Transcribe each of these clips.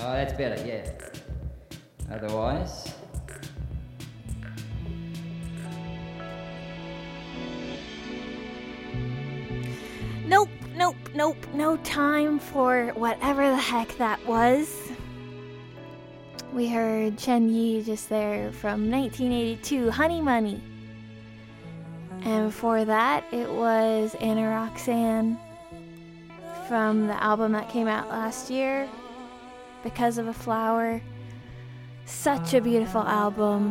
that's better, yeah. Otherwise... Nope, no time for whatever the heck that was. We heard Chen Yi just there from 1982, Honey Money. And before that, it was Anna Roxanne from the album that came out last year, Because of a Flower. Such a beautiful album.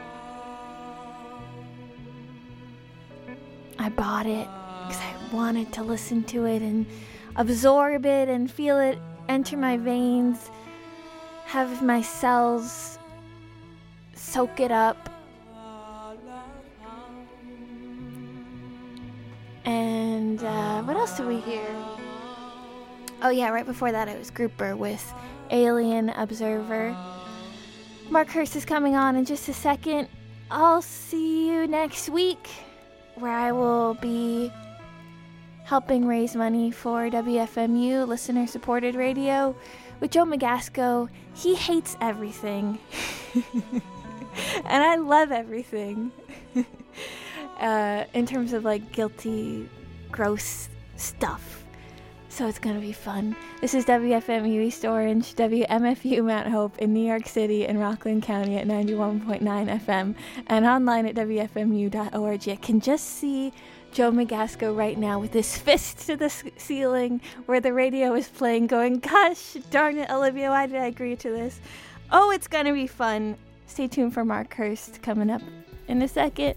I bought it because I wanted to listen to it and absorb it and feel it enter my veins, have my cells soak it up. And what else did we hear? Oh yeah, right before that it was Grouper with Alien Observer. Mark Hurst is coming on in just a second. I'll see you next week, where I will be helping raise money for WFMU, listener-supported radio, with Joe Magasco. He hates everything. And I love everything. In terms of, like, guilty, gross stuff. So it's going to be fun. This is WFMU East Orange, WMFU Mount Hope in New York City and Rockland County at 91.9 FM, and online at WFMU.org. I can just see Joe Magasco right now with his fist to the ceiling where the radio is playing, going, gosh darn it, Olivia, why did I agree to this? Oh, it's going to be fun. Stay tuned for Mark Hurst coming up in a second.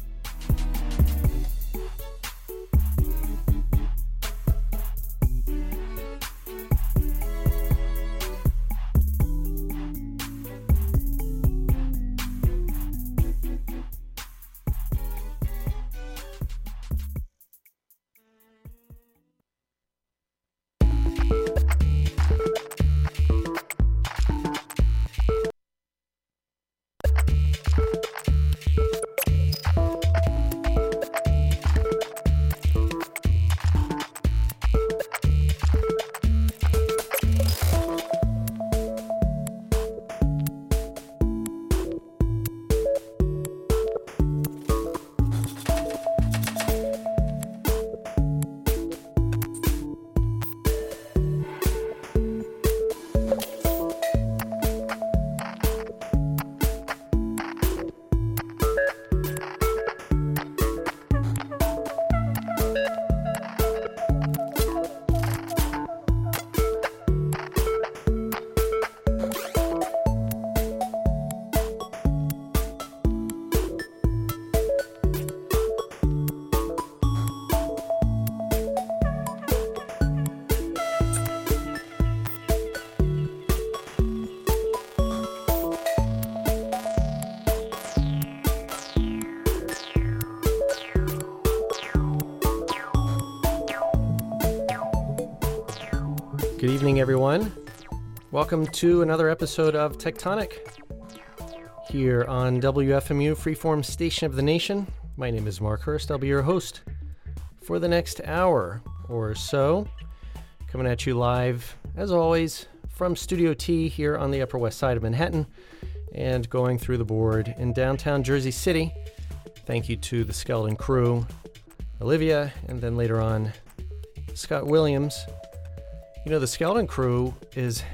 Good evening, everyone. Welcome to another episode of Tectonic here on WFMU, Freeform Station of the Nation. My name is Mark Hurst. I'll be your host for the next hour or so. Coming at you live, as always, from Studio T here on the Upper West Side of Manhattan and going through the board in downtown Jersey City. Thank you to the Skeleton Crew, Olivia, and then later on, Scott Williams. You know, the Skeleton Crew is,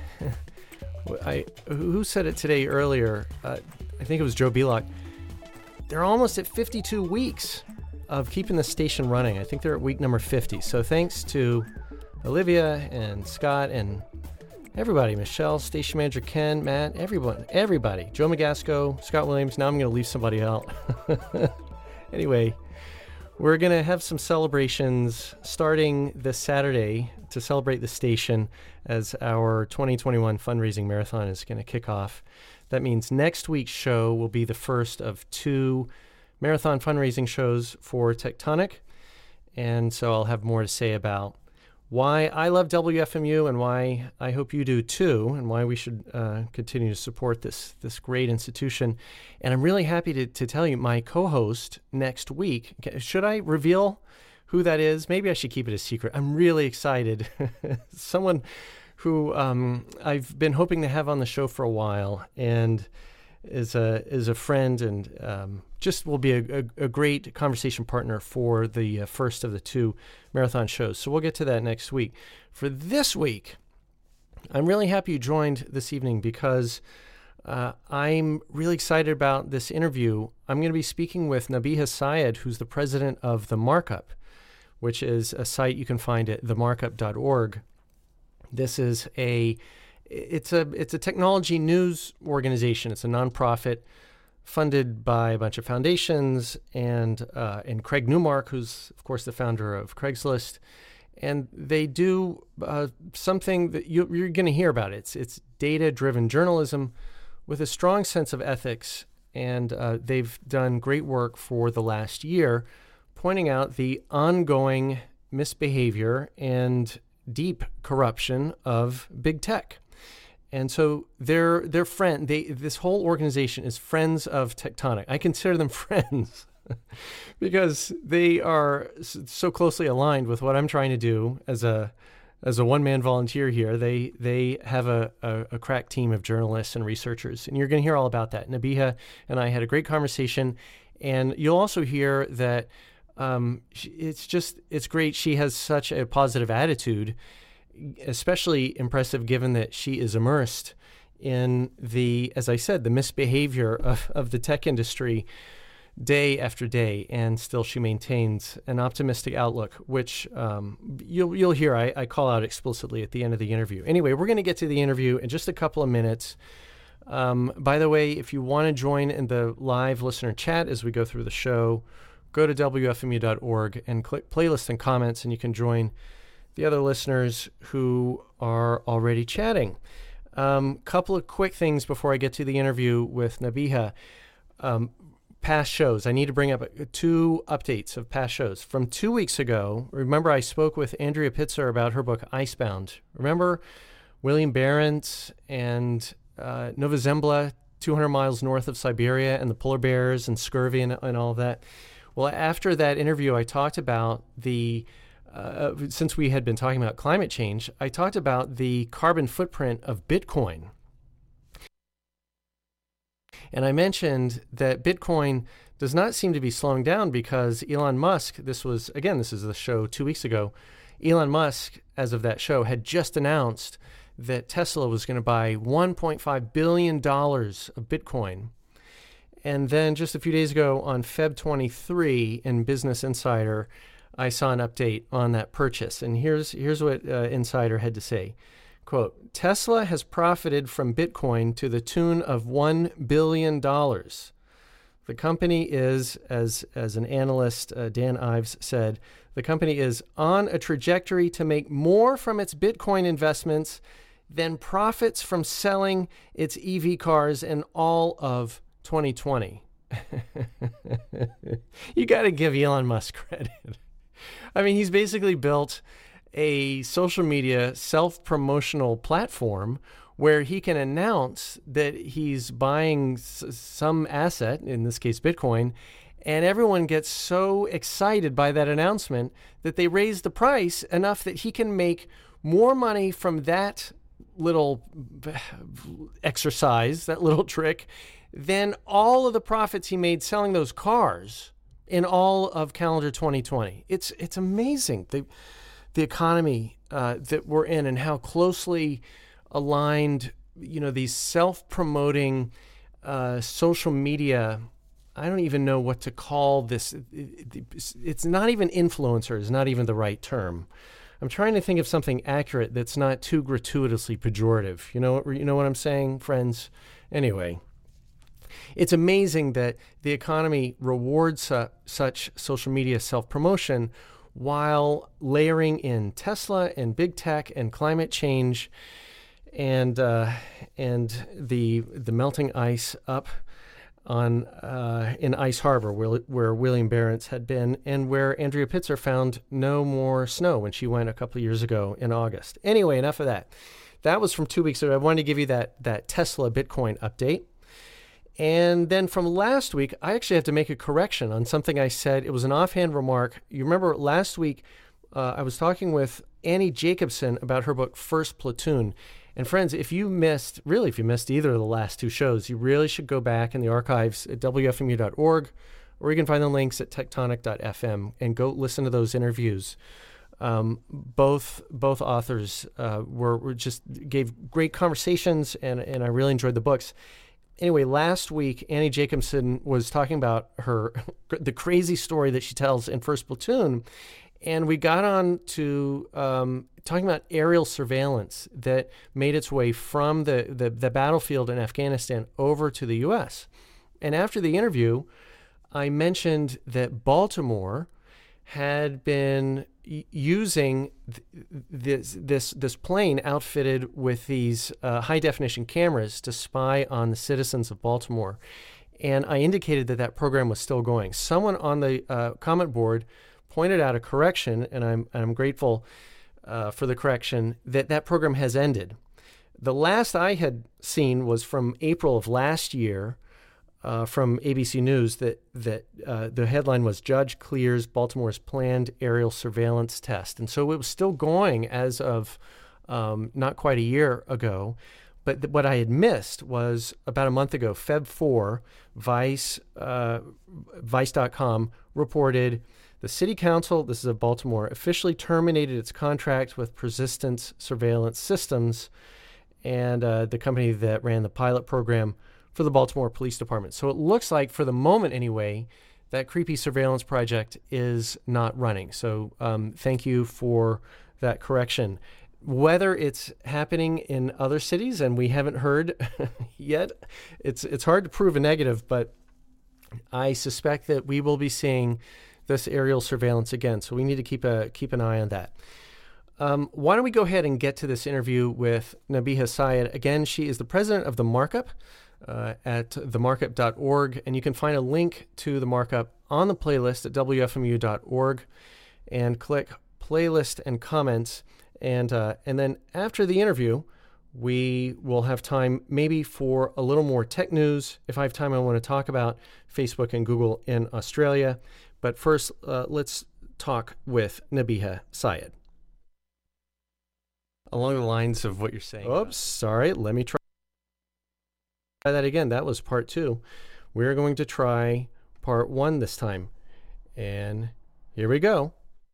who said it today earlier? I think it was Joe Belock. They're almost at 52 weeks of keeping the station running. I think they're at week number 50. So thanks to Olivia and Scott and everybody, Michelle, station manager Ken, Matt, everybody. Joe Magasco, Scott Williams. Now I'm going to leave somebody out. Anyway, we're going to have some celebrations starting this Saturday to celebrate the station as our 2021 fundraising marathon is going to kick off. That means next week's show will be the first of 2 marathon fundraising shows for Tectonic. And so I'll have more to say about why I love WFMU and why I hope you do too, and why we should continue to support this great institution. And I'm really happy to tell you my co-host next week. Should I reveal who that is? Maybe I should keep it a secret. I'm really excited. Someone who I've been hoping to have on the show for a while, and is a friend, and just will be a great conversation partner for the first of the 2 marathon shows. So we'll get to that next week. For this week, I'm really happy you joined this evening because I'm really excited about this interview. I'm going to be speaking with Nabiha Syed, who's the president of The Markup, which is a site you can find at themarkup.org. This is it's a technology news organization. It's a nonprofit funded by a bunch of foundations, and Craig Newmark, who's of course the founder of Craigslist, and they do something that you're going to hear about. It's data-driven journalism with a strong sense of ethics, and they've done great work for the last year, pointing out the ongoing misbehavior and deep corruption of big tech. And so they're this whole organization is Friends of Tectonic. I consider them friends because they are so closely aligned with what I'm trying to do as a one-man volunteer here. They have a crack team of journalists and researchers, and you're going to hear all about that. Nabiha and I had a great conversation, and you'll also hear that it's great. She has such a positive attitude, especially impressive given that she is immersed in as I said, the misbehavior of the tech industry day after day, and still she maintains an optimistic outlook, which you'll hear I call out explicitly at the end of the interview. Anyway, we're going to get to the interview in just a couple of minutes. By the way, if you want to join in the live listener chat as we go through the show, go to WFMU.org and click playlist and comments, and you can join the other listeners who are already chatting. Couple of quick things before I get to the interview with Nabiha. Past shows. I need to bring up 2 updates of past shows. From 2 weeks ago, remember I spoke with Andrea Pitzer about her book Icebound. Remember William Barents and Nova Zembla, 200 miles north of Siberia, and the polar bears and scurvy and all of that? Well, after that interview, I talked about since we had been talking about climate change, I talked about the carbon footprint of Bitcoin. And I mentioned that Bitcoin does not seem to be slowing down because Elon Musk, this is the show 2 weeks ago, Elon Musk, as of that show, had just announced that Tesla was going to buy $1.5 billion of Bitcoin. And then just a few days ago on Feb 23 in Business Insider, I saw an update on that purchase. And here's what Insider had to say. Quote, Tesla has profited from Bitcoin to the tune of $1 billion. The company is, as an analyst, Dan Ives said, the company is on a trajectory to make more from its Bitcoin investments than profits from selling its EV cars in all of 2020. You got to give Elon Musk credit. I mean, he's basically built a social media self-promotional platform where he can announce that he's buying some asset, in this case Bitcoin, and everyone gets so excited by that announcement that they raise the price enough that he can make more money from that little exercise, that little trick, than all of the profits he made selling those cars in all of calendar 2020. It's amazing. The economy that we're in and how closely aligned, these self-promoting social media, I don't even know what to call this. It's not even influencer is not even the right term. I'm trying to think of something accurate that's not too gratuitously pejorative. You know what I'm saying, friends? Anyway, it's amazing that the economy rewards such social media self-promotion while layering in Tesla and big tech and climate change and the melting ice up on in Ice Harbor, where William Barents had been, and where Andrea Pitzer found no more snow when she went a couple of years ago in August. Anyway, enough of that. That was from 2 weeks ago. I wanted to give you that Tesla Bitcoin update. And then from last week, I actually have to make a correction on something I said. It was an offhand remark. You remember last week, I was talking with Annie Jacobsen about her book, First Platoon. And friends, if you missed either of the last two shows, you really should go back in the archives at wfmu.org, or you can find the links at tectonic.fm and go listen to those interviews. Both authors were just gave great conversations, and I really enjoyed the books. Anyway, last week, Annie Jacobsen was talking about the crazy story that she tells in First Platoon, and we got on to talking about aerial surveillance that made its way from the battlefield in Afghanistan over to the U.S. And after the interview, I mentioned that Baltimore had been using this plane outfitted with these high-definition cameras to spy on the citizens of Baltimore. And I indicated that program was still going. Someone on the comment board pointed out a correction, and I'm grateful for the correction, that program has ended. The last I had seen was from April of last year, from ABC News, that the headline was "Judge Clears Baltimore's Planned Aerial Surveillance Test." And so it was still going as of not quite a year ago. But what I had missed was about a month ago, Feb 4, Vice.com reported the city council, this is of Baltimore, officially terminated its contract with Persistence Surveillance Systems and the company that ran the pilot program for the Baltimore Police Department. So it looks like, for the moment anyway, that creepy surveillance project is not running. So thank you for that correction. Whether it's happening in other cities, and we haven't heard yet, it's hard to prove a negative, but I suspect that we will be seeing this aerial surveillance again. So we need to keep an eye on that. Why don't we go ahead and get to this interview with Nabiha Syed. Again, she is the president of The Markup at themarkup.org, and you can find a link to The Markup on the playlist at wfmu.org and click playlist and comments. And then after the interview, we will have time maybe for a little more tech news. If I have time, I want to talk about Facebook and Google in Australia. But first, let's talk with Nabiha Syed. Along the lines of what you're saying. Oops, sorry. Let me try that again. That was part 2. We're going to try part 1 this time. And here we go.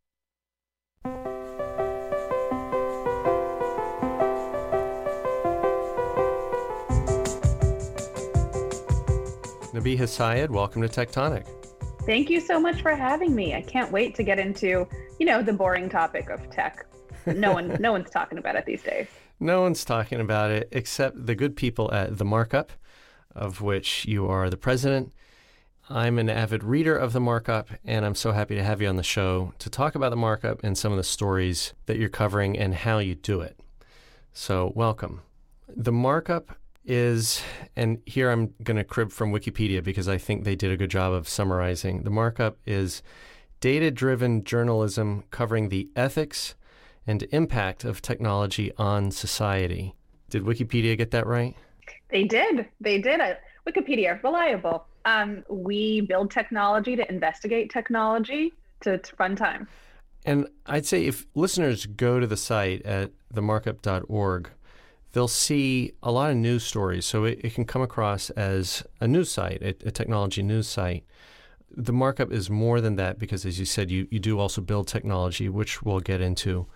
Nabiha Syed, welcome to Tectonic. Thank you so much for having me. I can't wait to get into, the boring topic of tech. No one's talking about it these days. No one's talking about it except the good people at The Markup, of which you are the president. I'm an avid reader of The Markup, and I'm so happy to have you on the show to talk about The Markup and some of the stories that you're covering and how you do it. So welcome. The Markup is, and here I'm going to crib from Wikipedia because I think they did a good job of summarizing. The Markup is data-driven journalism covering the ethics and impact of technology on society. Did Wikipedia get that right? They did. Wikipedia, reliable. We build technology to investigate technology. It's fun time. And I'd say if listeners go to the site at themarkup.org, they'll see a lot of news stories. So it can come across as a news site, a technology news site. The Markup is more than that because, as you said, you do also build technology, which we'll get into.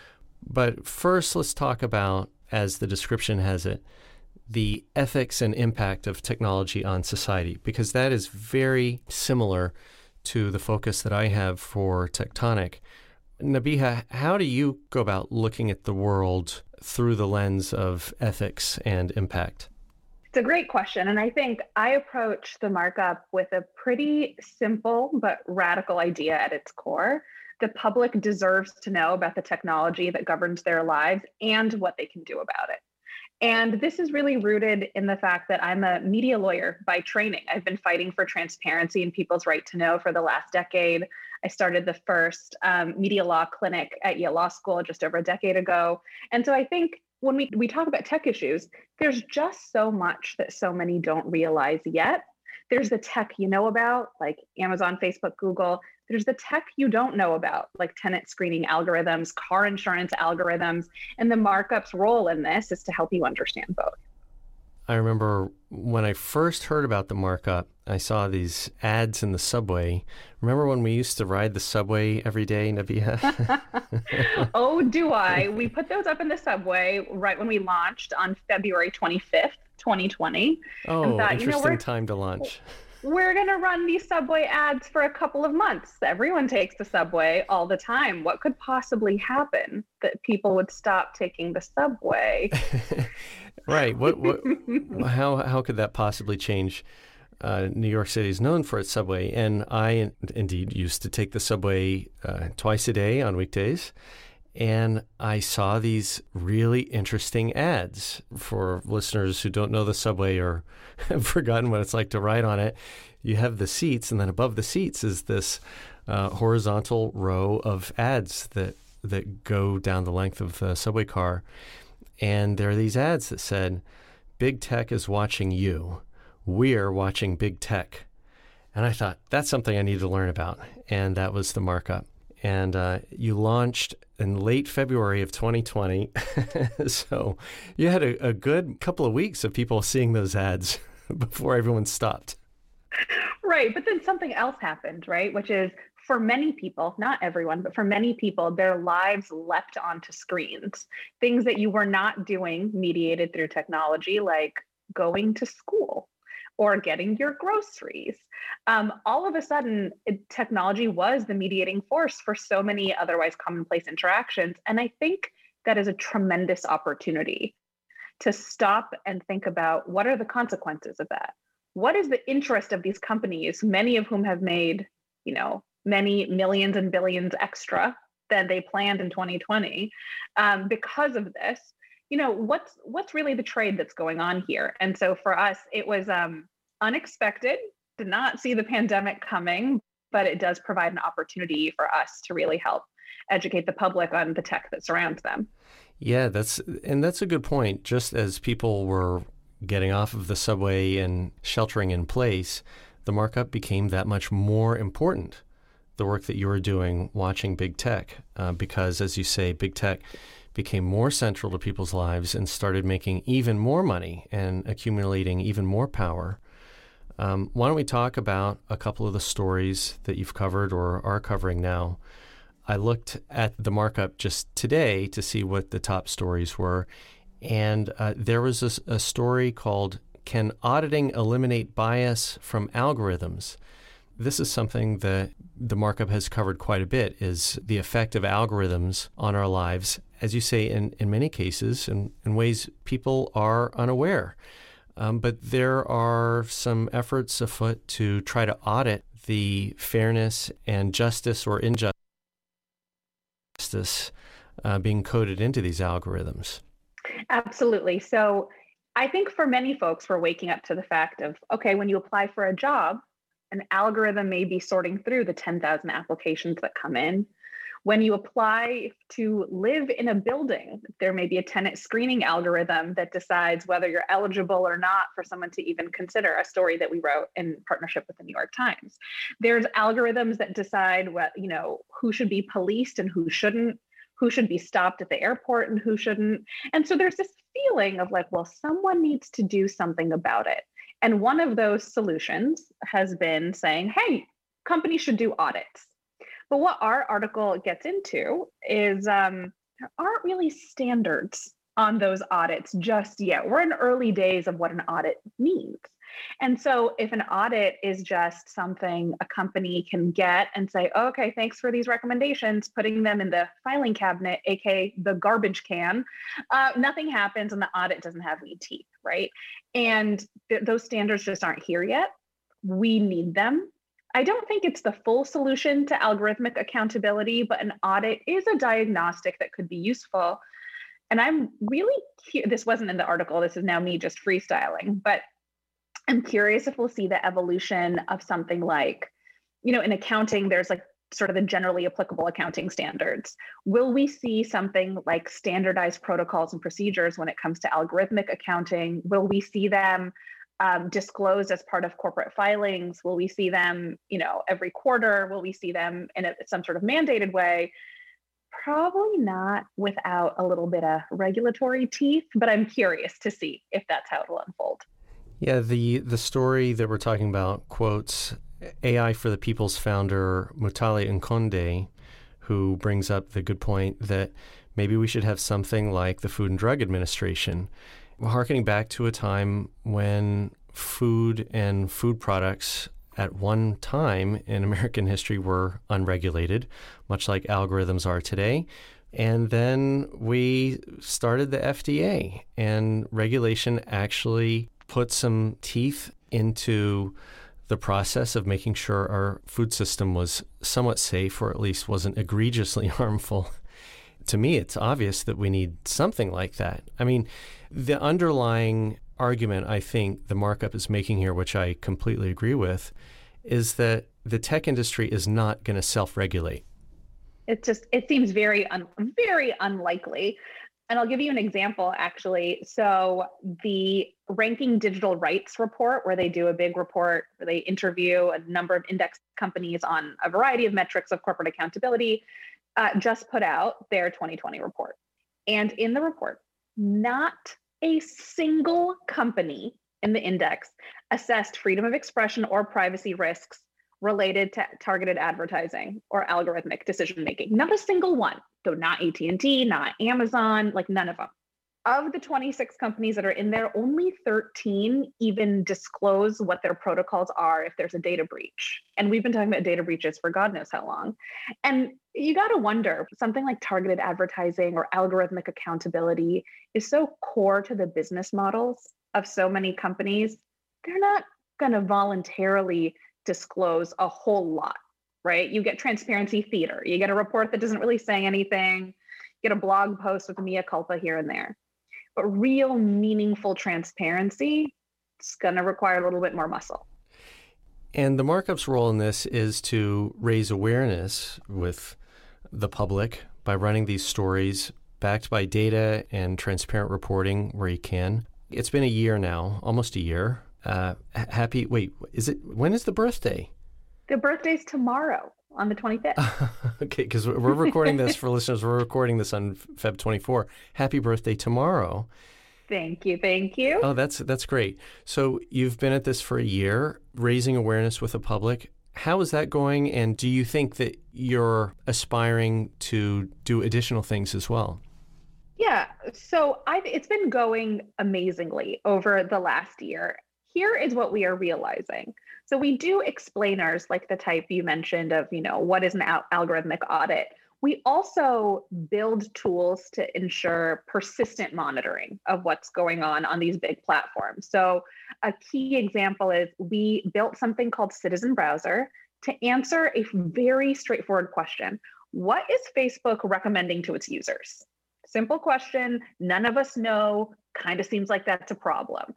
But first, let's talk about, as the description has it, the ethics and impact of technology on society, because that is very similar to the focus that I have for Tectonic. Nabiha, how do you go about looking at the world through the lens of ethics and impact? It's a great question. And I think I approach The Markup with a pretty simple but radical idea at its core. The public deserves to know about the technology that governs their lives and what they can do about it. And this is really rooted in the fact that I'm a media lawyer by training. I've been fighting for transparency and people's right to know for the last decade. I started the first media law clinic at Yale Law School just over a decade ago. And so I think when we talk about tech issues, there's just so much that so many don't realize yet. There's the tech you know about, like Amazon, Facebook, Google. There's the tech you don't know about, like tenant screening algorithms, car insurance algorithms, and the markup's role in this is to help you understand both. I remember when I first heard about the markup, I saw these ads in the subway. Remember when we used to ride the subway every day, Nabiha? Oh, do I? We put those up in the subway right when we launched on February 25th, 2020. Oh, thought, interesting time to launch. We're going to run these subway ads for a couple of months. Everyone takes the subway all the time. What could possibly happen that people would stop taking the subway? Right. How could that possibly change? New York City is known for its subway, and I indeed used to take the subway twice a day on weekdays. And I saw these really interesting ads. For listeners who don't know the subway or have forgotten what it's like to ride on it, you have the seats, and then above the seats is this horizontal row of ads that go down the length of the subway car. And there are these ads that said, "Big Tech is watching you. We're watching Big Tech." And I thought, that's something I need to learn about. And that was the markup. And you launched in late February of 2020. So you had a good couple of weeks of people seeing those ads before everyone stopped. Right. But then something else happened, right? Which is for many people, not everyone, but for many people, their lives leapt onto screens. Things that you were not doing mediated through technology, like going to school or getting your groceries. All of a sudden, technology was the mediating force for so many otherwise commonplace interactions. And I think that is a tremendous opportunity to stop and think about, what are the consequences of that? What is the interest of these companies, many of whom have made, many millions and billions extra than they planned in 2020 because of this? What's really the trade that's going on here? And so for us, it was unexpected, did not see the pandemic coming, but it does provide an opportunity for us to really help educate the public on the tech that surrounds them. Yeah, that's a good point. Just as people were getting off of the subway and sheltering in place, the markup became that much more important. The work that you were doing watching Big Tech, because as you say, Big Tech became more central to people's lives and started making even more money and accumulating even more power. Why don't we talk about a couple of the stories that you've covered or are covering now? I looked at the markup just today to see what the top stories were, and there was a story called "Can Auditing Eliminate Bias from Algorithms?" This is something that the markup has covered quite a bit, is the effect of algorithms on our lives, as you say, in many cases, in ways people are unaware. But there are some efforts afoot to try to audit the fairness and justice or injustice being coded into these algorithms. Absolutely. So I think for many folks, we're waking up to the fact of, okay, when you apply for a job, an algorithm may be sorting through the 10,000 applications that come in. When you apply to live in a building, there may be a tenant screening algorithm that decides whether you're eligible or not for someone to even consider, a story that we wrote in partnership with the New York Times. There's algorithms that decide who should be policed and who shouldn't, who should be stopped at the airport and who shouldn't. And so there's this feeling of like, well, someone needs to do something about it. And one of those solutions has been saying, hey, companies should do audits. But what our article gets into is there aren't really standards on those audits just yet. We're in early days of what an audit means. And so if an audit is just something a company can get and say, oh, okay, thanks for these recommendations, putting them in the filing cabinet, aka the garbage can, nothing happens and the audit doesn't have any teeth, right? And those standards just aren't here yet. We need them. I don't think it's the full solution to algorithmic accountability, but an audit is a diagnostic that could be useful. And I'm really this wasn't in the article, this is now me just freestyling, but I'm curious if we'll see the evolution of something like, in accounting, there's like sort of the generally applicable accounting standards. Will we see something like standardized protocols and procedures when it comes to algorithmic accounting? Will we see them disclosed as part of corporate filings? Will we see them, every quarter? Will we see them in some sort of mandated way? Probably not without a little bit of regulatory teeth, but I'm curious to see if that's how it will unfold. Yeah, the story that we're talking about quotes AI for the People's founder Mutale Nkonde, who brings up the good point that maybe we should have something like the Food and Drug Administration, harkening back to a time when food and food products at one time in American history were unregulated, much like algorithms are today. And then we started the FDA, and regulation actually put some teeth into the process of making sure our food system was somewhat safe, or at least wasn't egregiously harmful. To me, it's obvious that we need something like that. I mean, the underlying argument I think the markup is making here, which I completely agree with, is that the tech industry is not going to self-regulate. It seems very unlikely. And I'll give you an example, actually. So the Ranking Digital Rights report, where they do a big report, where they interview a number of index companies on a variety of metrics of corporate accountability, just put out their 2020 report. And in the report, not a single company in the index assessed freedom of expression or privacy risks related to targeted advertising or algorithmic decision-making. Not a single one. So not AT&T, not Amazon, like none of them. Of the 26 companies that are in there, only 13 even disclose what their protocols are if there's a data breach. And we've been talking about data breaches for God knows how long. And you got to wonder, something like targeted advertising or algorithmic accountability is so core to the business models of so many companies. They're not going to voluntarily disclose a whole lot, right? You get transparency theater. You get a report that doesn't really say anything. You get a blog post with a mea culpa here and there. But real meaningful transparency, it's going to require a little bit more muscle. And the markup's role in this is to raise awareness with the public by running these stories backed by data and transparent reporting where you can. It's been a year now, almost a year. When is the birthday? The birthday's tomorrow on the 25th. Okay, because we're recording this for listeners. We're recording this on Feb 24. Happy birthday tomorrow. Thank you. Thank you. Oh, that's great. So you've been at this for a year, raising awareness with the public. How is that going? And do you think that you're aspiring to do additional things as well? Yeah, so it's been going amazingly over the last year. Here is what we are realizing. So we do explainers like the type you mentioned of, what is an algorithmic audit. We also build tools to ensure persistent monitoring of what's going on these big platforms. So a key example is we built something called Citizen Browser to answer a very straightforward question. What is Facebook recommending to its users? Simple question. None of us know. Kind of seems like that's a problem.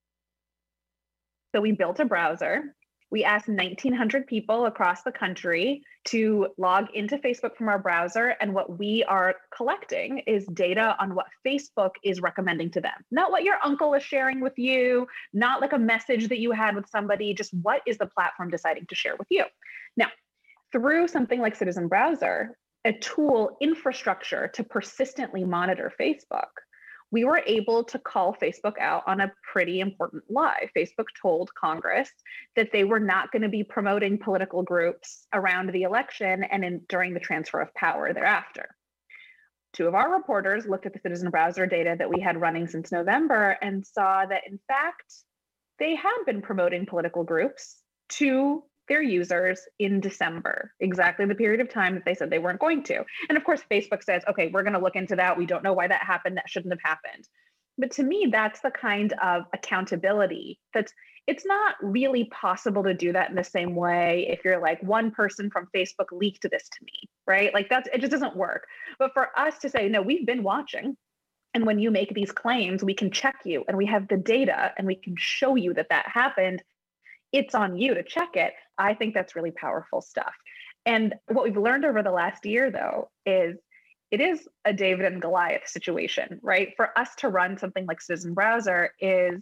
So we built a browser. We asked 1,900 people across the country to log into Facebook from our browser. And what we are collecting is data on what Facebook is recommending to them. Not what your uncle is sharing with you, not like a message that you had with somebody, just what is the platform deciding to share with you. Now, through something like Citizen Browser, a tool infrastructure to persistently monitor Facebook, we were able to call Facebook out on a pretty important lie. Facebook told Congress that they were not going to be promoting political groups around the election and during the transfer of power thereafter. Two of our reporters looked at the Citizen Browser data that we had running since November and saw that, in fact, they had been promoting political groups to their users in December, exactly the period of time that they said they weren't going to. And of course, Facebook says, okay, we're going to look into that. We don't know why that happened. That shouldn't have happened. But to me, that's the kind of accountability it's not really possible to do that in the same way if you're like, one person from Facebook leaked this to me, right? Like it just doesn't work. But for us to say, no, we've been watching. And when you make these claims, we can check you and we have the data and we can show you that happened. It's on you to check it. I think that's really powerful stuff. And what we've learned over the last year, though, is it is a David and Goliath situation, right? For us to run something like Citizen Browser is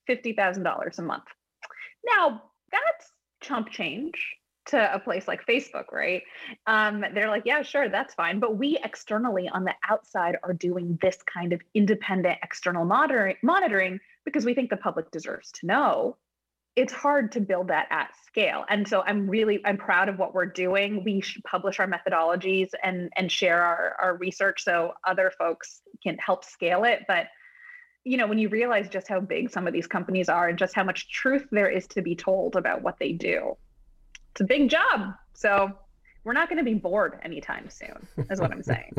$50,000 a month. Now, that's chump change to a place like Facebook, right? They're like, yeah, sure, that's fine. But we externally on the outside are doing this kind of independent external monitoring because we think the public deserves to know. It's hard to build that at scale. And so I'm proud of what we're doing. We should publish our methodologies and share our research so other folks can help scale it. But when you realize just how big some of these companies are and just how much truth there is to be told about what they do, it's a big job. So we're not going to be bored anytime soon, is what I'm saying.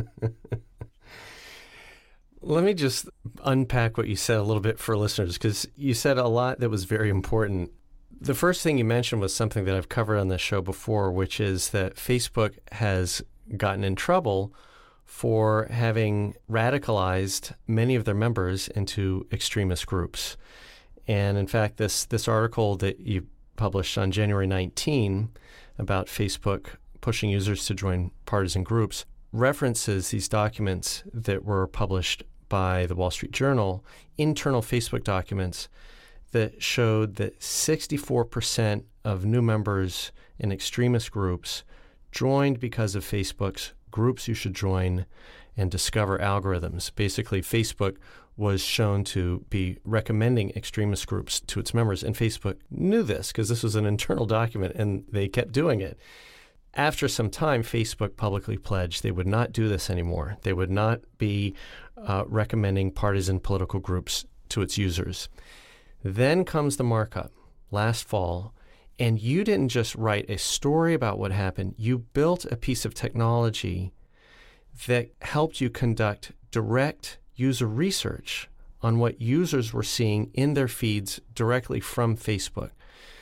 Let me just unpack what you said a little bit for listeners, because you said a lot that was very important. The first thing you mentioned was something that I've covered on this show before, which is that Facebook has gotten in trouble for having radicalized many of their members into extremist groups. And in fact, this article that you published on January 19 about Facebook pushing users to join partisan groups references these documents that were published by the Wall Street Journal, internal Facebook documents that showed that 64% of new members in extremist groups joined because of Facebook's groups you should join and discover algorithms. Basically, Facebook was shown to be recommending extremist groups to its members, and Facebook knew this because this was an internal document and they kept doing it. After some time, Facebook publicly pledged they would not do this anymore. They would not be recommending partisan political groups to its users. Then comes the markup last fall, and you didn't just write a story about what happened. You built a piece of technology that helped you conduct direct user research on what users were seeing in their feeds directly from Facebook.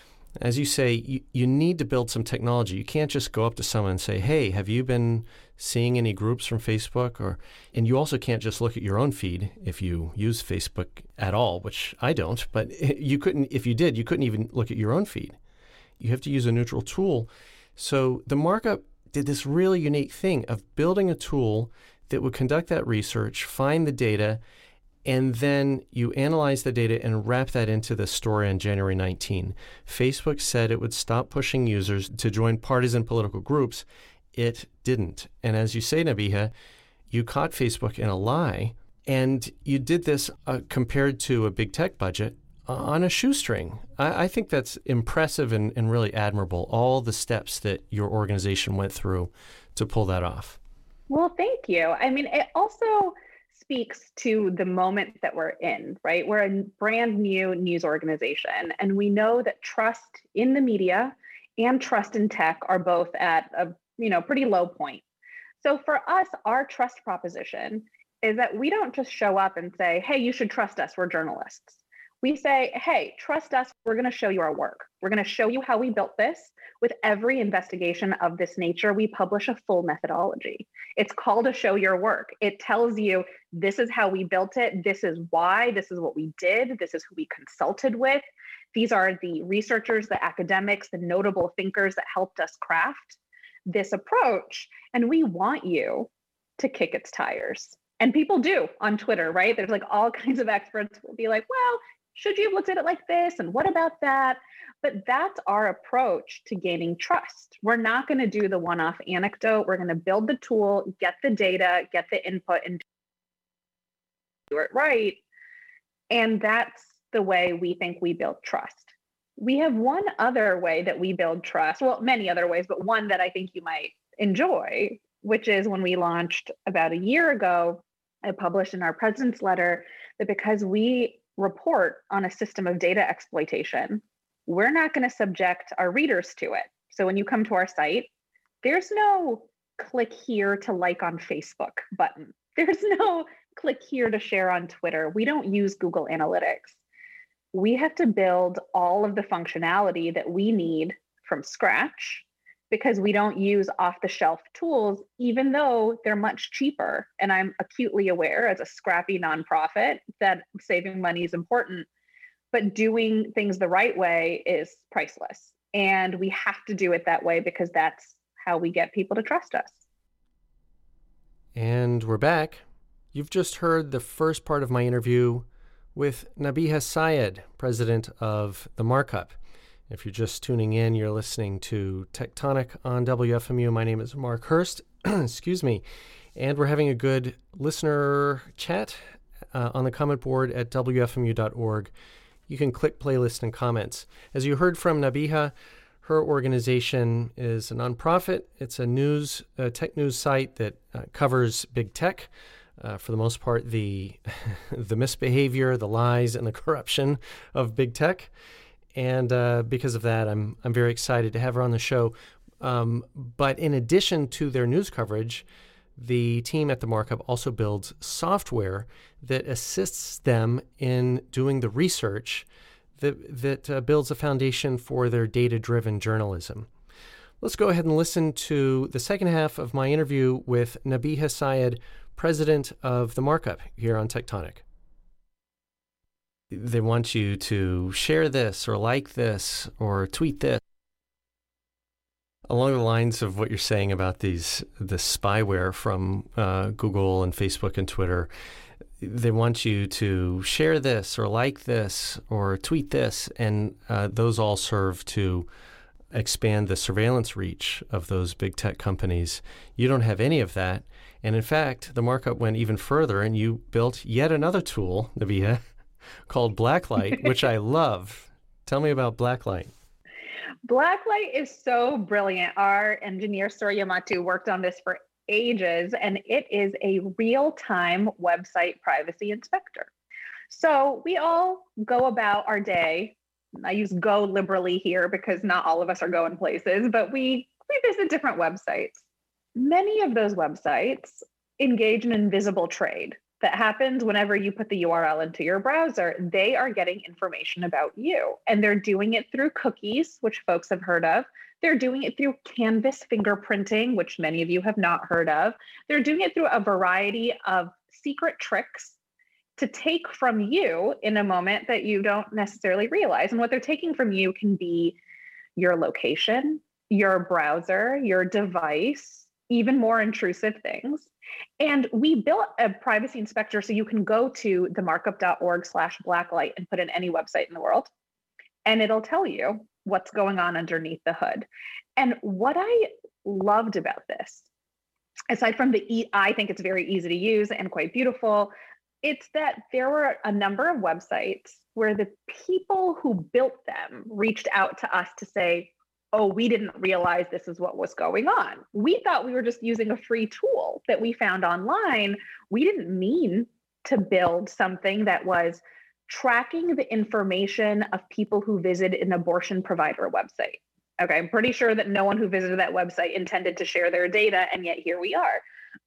As you say, you need to build some technology. You can't just go up to someone and say, hey, have you been seeing any groups from Facebook? And you also can't just look at your own feed if you use Facebook at all, which I don't. But you couldn't, if you did, you couldn't even look at your own feed. You have to use a neutral tool. So the markup did this really unique thing of building a tool that would conduct that research, find the data, and then you analyze the data and wrap that into the story on January 19. Facebook said it would stop pushing users to join partisan political groups. It didn't. And as you say, Nabiha, you caught Facebook in a lie, and you did this compared to a big tech budget on a shoestring. I think that's impressive and really admirable, all the steps that your organization went through to pull that off. Well, thank you. I mean, it also speaks to the moment that we're in, right? We're a brand new news organization, and we know that trust in the media and trust in tech are both at a pretty low point. So for us, our trust proposition is that we don't just show up and say, hey, you should trust us, we're journalists. We say, hey, trust us, we're going to show you our work. We're going to show you how we built this. With every investigation of this nature, we publish a full methodology. It's called a show your work. It tells you this is how we built it. This is why. This is what we did. This is who we consulted with. These are the researchers, the academics, the notable thinkers that helped us craft this approach. And we want you to kick its tires. And people do on Twitter, right? There's like all kinds of experts will be like, well, should you have looked at it like this? And what about that? But that's our approach to gaining trust. We're not going to do the one-off anecdote. We're going to build the tool, get the data, get the input, and do it right. And that's the way we think we build trust. We have one other way that we build trust. Well, many other ways, but one that I think you might enjoy, which is when we launched about a year ago, I published in our president's letter that because we report on a system of data exploitation, we're not going to subject our readers to it. So when you come to our site, there's no click here to like on Facebook button. There's no click here to share on Twitter. We don't use Google Analytics. We have to build all of the functionality that we need from scratch because we don't use off-the-shelf tools, even though they're much cheaper. And I'm acutely aware as a scrappy nonprofit that saving money is important, but doing things the right way is priceless. And we have to do it that way because that's how we get people to trust us. And we're back. You've just heard the first part of my interview with Nabiha Syed, president of The Markup. If you're just tuning in, you're listening to Tectonic on WFMU. My name is Mark Hurst. Excuse me. And we're having a good listener chat on the comment board at WFMU.org. You can click playlist and comments. As you heard from Nabiha, her organization is a nonprofit. It's a tech news site that covers big tech. For the most part, the misbehavior, the lies, and the corruption of big tech. And because of that, I'm very excited to have her on the show. But in addition to their news coverage, the team at The Markup also builds software that assists them in doing the research that builds a foundation for their data-driven journalism. Let's go ahead and listen to the second half of my interview with Nabiha Syed, president of The Markup, here on Tectonic. They want you to share this or like this or tweet this. Along the lines of what you're saying about the spyware from Google and Facebook and Twitter, they want you to share this or like this or tweet this, and those all serve to expand the surveillance reach of those big tech companies. You don't have any of that. And in fact, The Markup went even further, and you built yet another tool, Nabiha, called Blacklight, which I love. Tell me about Blacklight. Blacklight is so brilliant. Our engineer, Surya Matu, worked on this for ages, and it is a real-time website privacy inspector. So we all go about our day. I use go liberally here because not all of us are going places, but we visit different websites. Many of those websites engage in invisible trade that happens whenever you put the URL into your browser. They are getting information about you, and they're doing it through cookies, which folks have heard of. They're doing it through canvas fingerprinting, which many of you have not heard of. They're doing it through a variety of secret tricks to take from you in a moment that you don't necessarily realize. And what they're taking from you can be your location, your browser, your device, even more intrusive things. And we built a privacy inspector so you can go to themarkup.org/blacklight and put in any website in the world, and it'll tell you what's going on underneath the hood. And what I loved about this, aside from I think it's very easy to use and quite beautiful, it's that there were a number of websites where the people who built them reached out to us to say, oh, we didn't realize this is what was going on. We thought we were just using a free tool that we found online. We didn't mean to build something that was tracking the information of people who visit an abortion provider website. Okay, I'm pretty sure that no one who visited that website intended to share their data, and yet here we are.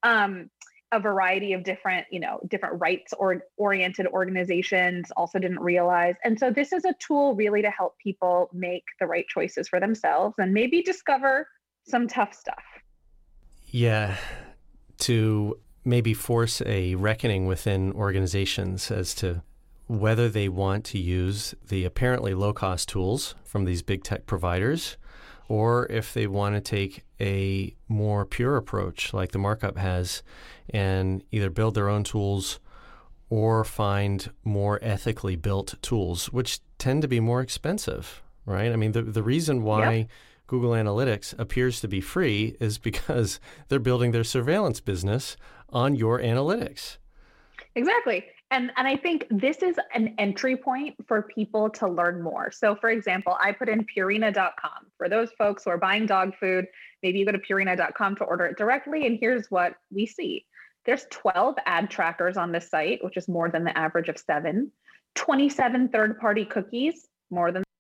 A variety of different rights or oriented organizations also didn't realize. And so this is a tool really to help people make the right choices for themselves and maybe discover some tough stuff. Yeah, to maybe force a reckoning within organizations as to whether they want to use the apparently low-cost tools from these big tech providers, or if they want to take a more pure approach like The Markup has and either build their own tools or find more ethically built tools, which tend to be more expensive, right? I mean, the reason why Google Analytics appears to be free is because they're building their surveillance business on your analytics. Exactly. And I think this is an entry point for people to learn more. So for example, I put in Purina.com. For those folks who are buying dog food, maybe you go to Purina.com to order it directly, and here's what we see. There's 12 ad trackers on this site, which is more than the average of 7. 27 third-party cookies, more than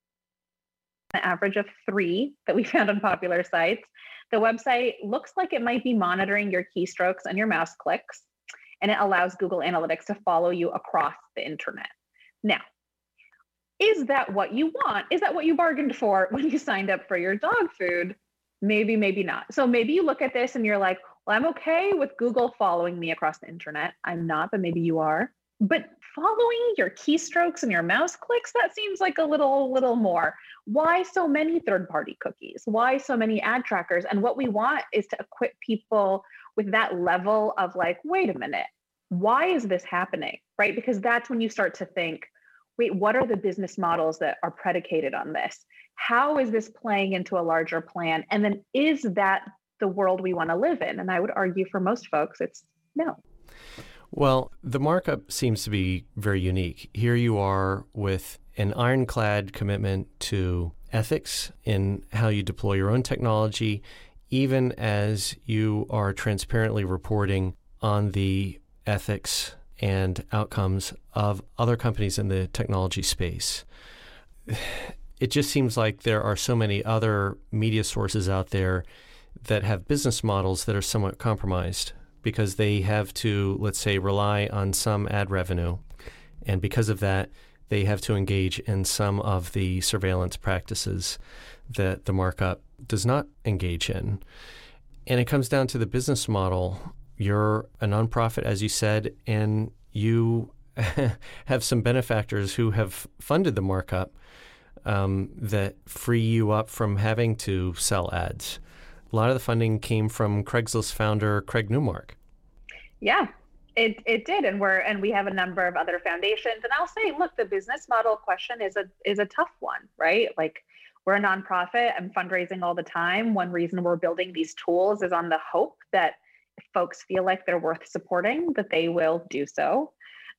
the average of 3 that we found on popular sites. The website looks like it might be monitoring your keystrokes and your mouse clicks, and it allows Google Analytics to follow you across the internet. Now, is that what you want? Is that what you bargained for when you signed up for your dog food? Maybe, maybe not. So maybe you look at this and you're like, well, I'm okay with Google following me across the internet. I'm not, but maybe you are. But following your keystrokes and your mouse clicks, that seems like a little more. Why so many third-party cookies? Why so many ad trackers? And what we want is to equip people with that level of like, wait a minute, why is this happening, right? Because that's when you start to think, wait, what are the business models that are predicated on this? How is this playing into a larger plan? And then is that the world we want to live in? And I would argue for most folks, it's no. Well, the markup seems to be very unique. Here you are with an ironclad commitment to ethics in how you deploy your own technology, even as you are transparently reporting on the ethics and outcomes of other companies in the technology space. It just seems like there are so many other media sources out there that have business models that are somewhat compromised because they have to, let's say, rely on some ad revenue. And because of that, they have to engage in some of the surveillance practices that the markup does not engage in. And it comes down to the business model. You're a nonprofit, as you said, and you have some benefactors who have funded the markup that free you up from having to sell ads. A lot of the funding came from Craigslist founder Craig Newmark. Yeah, it did, and we have a number of other foundations. And I'll say, look, the business model question is a tough one, right? Like, we're a nonprofit. I'm fundraising all the time. One reason we're building these tools is on the hope that if folks feel like they're worth supporting, that they will do so.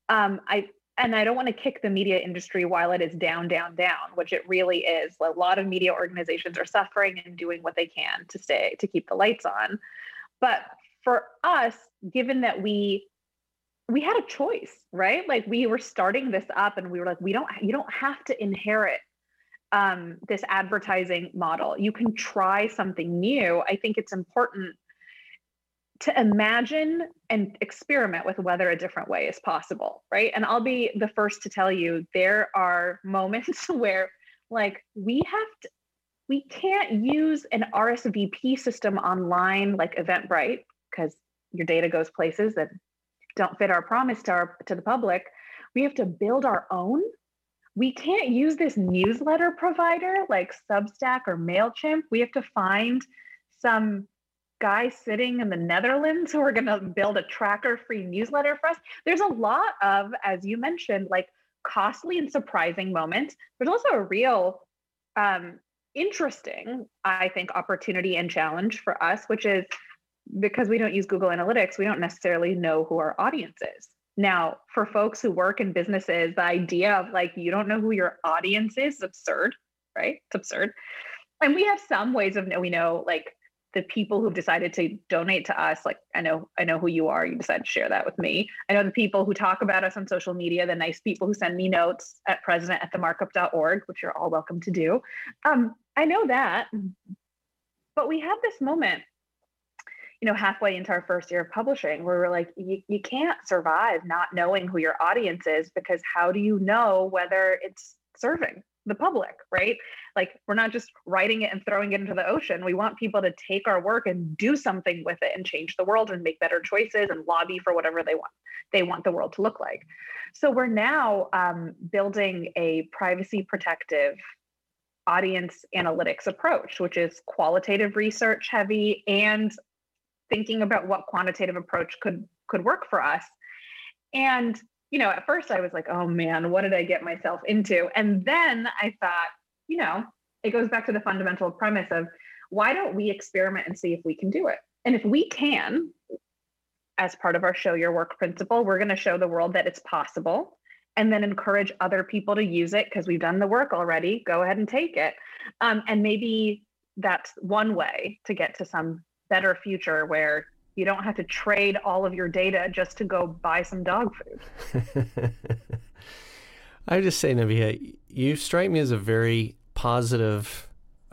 I don't want to kick the media industry while it is down, which it really is. A lot of media organizations are suffering and doing what they can to keep the lights on. But for us, given that we had a choice, right? Like, we were starting this up and we were like, you don't have to inherit this advertising model. You can try something new. I think it's important to imagine and experiment with whether a different way is possible, right? And I'll be the first to tell you, there are moments where, like, we can't use an RSVP system online like Eventbrite because your data goes places that don't fit our promise to the public. We have to build our own. We can't use this newsletter provider like Substack or MailChimp. We have to find some guy sitting in the Netherlands who are going to build a tracker-free newsletter for us. There's a lot of, as you mentioned, like, costly and surprising moments. There's also a real interesting, I think, opportunity and challenge for us, which is because we don't use Google Analytics, we don't necessarily know who our audience is. Now, for folks who work in businesses, the idea of, like, you don't know who your audience is absurd, right? It's absurd. And we have some ways of we know, like, the people who've decided to donate to us, like, I know who you are. You decided to share that with me. I know the people who talk about us on social media, the nice people who send me notes at president@themarkup.org, which you're all welcome to do. I know that. But we have this moment, halfway into our first year of publishing, where we're like, you can't survive not knowing who your audience is, because how do you know whether it's serving the public, right? Like, we're not just writing it and throwing it into the ocean. We want people to take our work and do something with it and change the world and make better choices and lobby for whatever they want the world to look like. So we're now building a privacy protective audience analytics approach, which is qualitative research heavy and thinking about what quantitative approach could work for us. And at first I was like, oh man, what did I get myself into? And then I thought, it goes back to the fundamental premise of, why don't we experiment and see if we can do it? And if we can, as part of our Show Your Work principle, we're going to show the world that it's possible, and then encourage other people to use it because we've done the work already. Go ahead and take it. And maybe that's one way to get to some better future where you don't have to trade all of your data just to go buy some dog food. I would just say, Nabiha, you strike me as a very positive,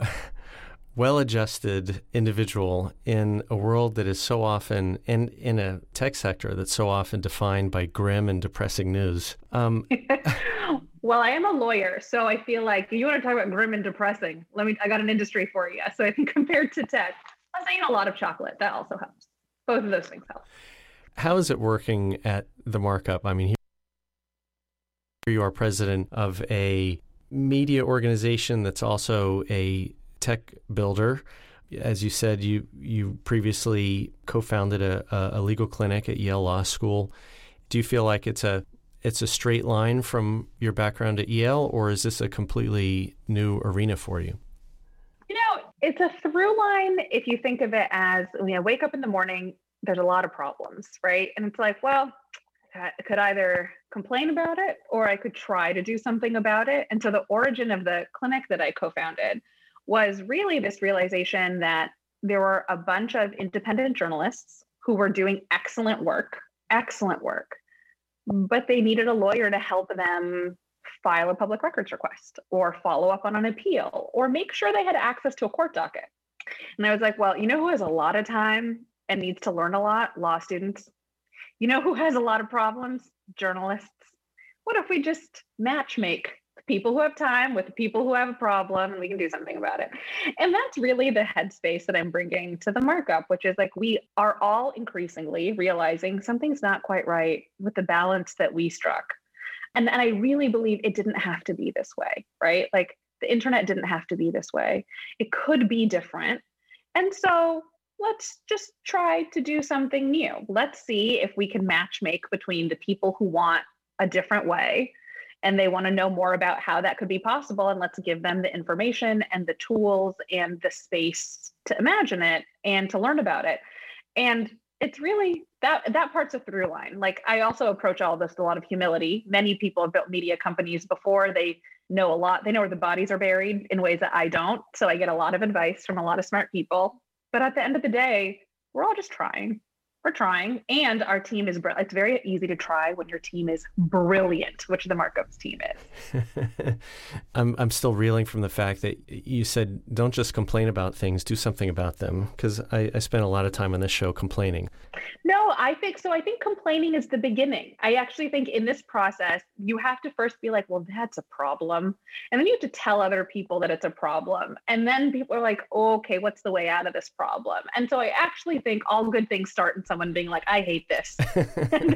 well-adjusted individual in a world that is so often, and in a tech sector that's so often defined by grim and depressing news. Well, I am a lawyer, so I feel like you want to talk about grim and depressing. I got an industry for you. So I think compared to tech, I'm saying a lot of chocolate. That also helps. Both of those things help. How is it working at the markup? I mean, here you are president of a media organization that's also a tech builder. As you said, you previously co-founded a legal clinic at Yale Law School. Do you feel like it's a straight line from your background at Yale, or is this a completely new arena for you? It's a through line if you think of it as, wake up in the morning, there's a lot of problems, right? And it's like, well, I could either complain about it or I could try to do something about it. And so the origin of the clinic that I co-founded was really this realization that there were a bunch of independent journalists who were doing excellent work, but they needed a lawyer to help them file a public records request or follow up on an appeal or make sure they had access to a court docket. And I was like, well, who has a lot of time and needs to learn a lot? Law students. Who has a lot of problems? Journalists. What if we just matchmake the people who have time with the people who have a problem and we can do something about it? And that's really the headspace that I'm bringing to the markup, which is like we are all increasingly realizing something's not quite right with the balance that we struck. And I really believe it didn't have to be this way, right? Like the internet didn't have to be this way. It could be different. And so let's just try to do something new. Let's see if we can matchmake between the people who want a different way and they want to know more about how that could be possible. And let's give them the information and the tools and the space to imagine it and to learn about it. And it's really that part's a through line. Like I also approach all this with a lot of humility. Many people have built media companies before. They know a lot. They know where the bodies are buried in ways that I don't. So I get a lot of advice from a lot of smart people. But at the end of the day, we're all just trying. We're trying. And our team is, it's very easy to try when your team is brilliant, which the markups team is. I'm still reeling from the fact that you said, don't just complain about things, do something about them. Because I spent a lot of time on this show complaining. No, I think complaining is the beginning. I actually think in this process, you have to first be like, well, that's a problem. And then you have to tell other people that it's a problem. And then people are like, oh, okay, what's the way out of this problem? And so I actually think all good things start in someone being like, I hate this. and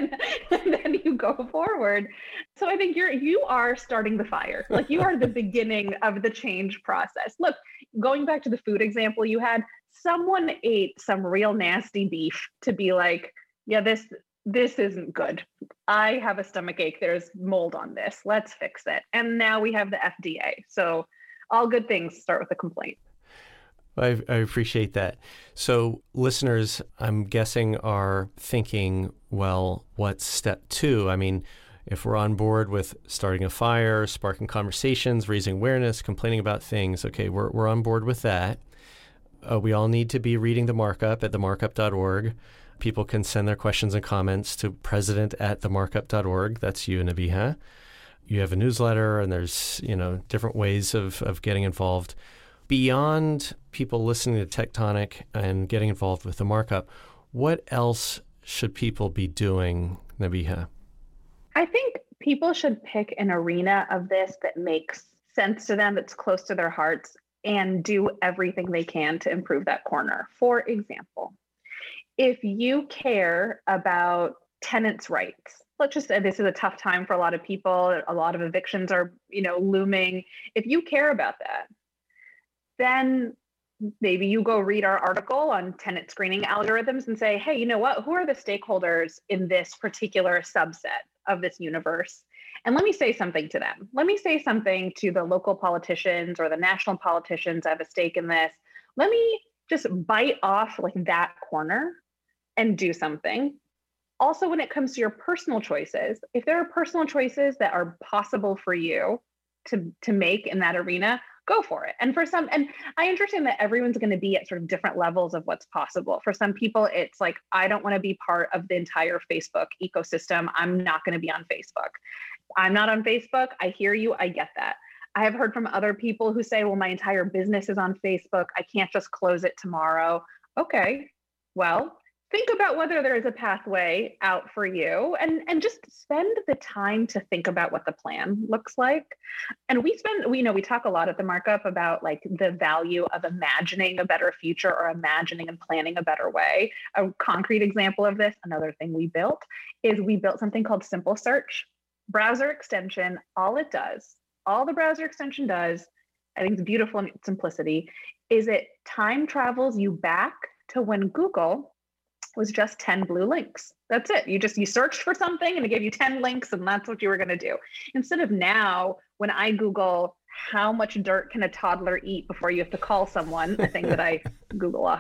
then you go forward. So I think you are starting the fire. Like you are the beginning of the change process. Look, going back to the food example you had, someone ate some real nasty beef to be like, yeah, this isn't good. I have a stomach ache. There's mold on this. Let's fix it. And now we have the FDA. So all good things start with a complaint. I appreciate that. So listeners, I'm guessing, are thinking, well, what's step 2? I mean, if we're on board with starting a fire, sparking conversations, raising awareness, complaining about things, okay, we're on board with that. We all need to be reading the markup at themarkup.org. People can send their questions and comments to president@themarkup.org. That's you, Nabiha. You have a newsletter, and there's different ways of getting involved. Beyond people listening to Tectonic and getting involved with the markup, what else should people be doing, Nabiha? I think people should pick an arena of this that makes sense to them, that's close to their hearts, and do everything they can to improve that corner. For example, if you care about tenants' rights, let's just say this is a tough time for a lot of people. A lot of evictions are, looming. If you care about that, then maybe you go read our article on tenant screening algorithms and say, hey, you know what? Who are the stakeholders in this particular subset of this universe? And let me say something to them. Let me say something to the local politicians or the national politicians that have a stake in this. Let me just bite off like that corner and do something. Also, when it comes to your personal choices, if there are personal choices that are possible for you to make in that arena, go for it. And I understand that everyone's going to be at sort of different levels of what's possible. For some people, it's like, I don't want to be part of the entire Facebook ecosystem. I'm not going to be on Facebook. I'm not on Facebook. I hear you. I get that. I have heard from other people who say, well, my entire business is on Facebook. I can't just close it tomorrow. Okay, well, think about whether there is a pathway out for you and just spend the time to think about what the plan looks like. And we talk a lot at the markup about like the value of imagining a better future or imagining and planning a better way. A concrete example of this, another thing we built something called Simple Search browser extension. All the browser extension does, I think it's beautiful in its simplicity, is it time travels you back to when Google was just 10 blue links. That's it. You searched for something and it gave you 10 links, and that's what you were going to do. Instead of now, when I Google how much dirt can a toddler eat before you have to call someone, a thing that I Google often,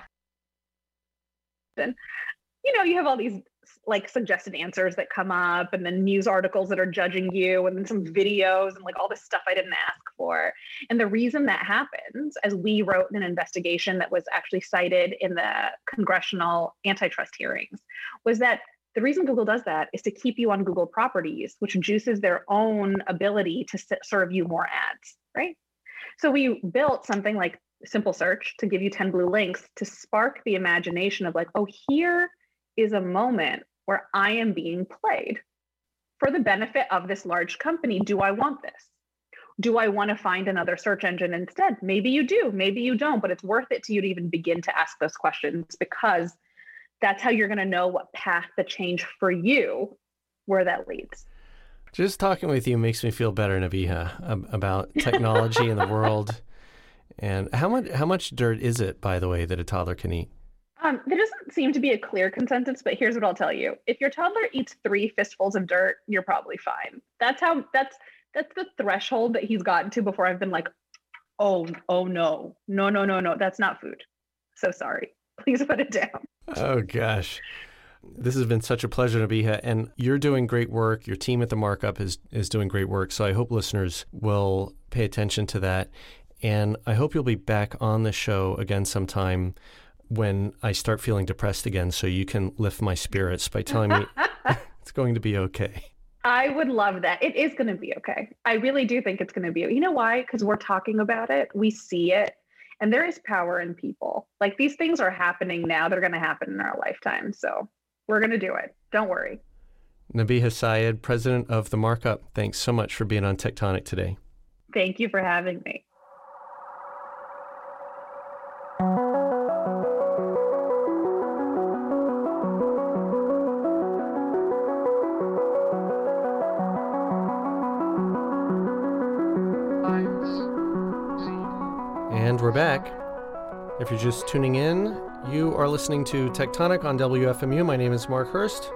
you have all these like suggested answers that come up, and then news articles that are judging you, and then some videos and like all this stuff I didn't ask for. And the reason that happens, as we wrote in an investigation that was actually cited in the congressional antitrust hearings, was that the reason Google does that is to keep you on Google properties, which juices their own ability to serve you more ads, right? So we built something like Simple Search to give you 10 blue links to spark the imagination of like, oh, here is a moment where I am being played for the benefit of this large company. Do I want this? Do I want to find another search engine instead? Maybe you do, maybe you don't, but it's worth it to you to even begin to ask those questions, because that's how you're going to know what path to change for you, where that leads. Just talking with you makes me feel better, Nabiha, about technology in the world. And how much dirt is it, by the way, that a toddler can eat? There doesn't seem to be a clear consensus, but here's what I'll tell you. If your toddler eats 3 fistfuls of dirt, you're probably fine. That's the threshold that he's gotten to before I've been like, oh no, that's not food. So sorry. Please put it down. Oh gosh. This has been such a pleasure, Nabiha, and you're doing great work. Your team at The Markup is doing great work. So I hope listeners will pay attention to that. And I hope you'll be back on the show again sometime when I start feeling depressed again, so you can lift my spirits by telling me it's going to be okay. I would love that. It is going to be okay. I really do think it's going to be. You know why? Because we're talking about it. We see it. And there is power in people. Like, these things are happening now. They're going to happen in our lifetime. So we're going to do it. Don't worry. Nabiha Syed, president of The Markup, thanks so much for being on Tectonic today. Thank you for having me. And we're back. If you're just tuning in, you are listening to Tectonic on WFMU. My name is Mark Hurst.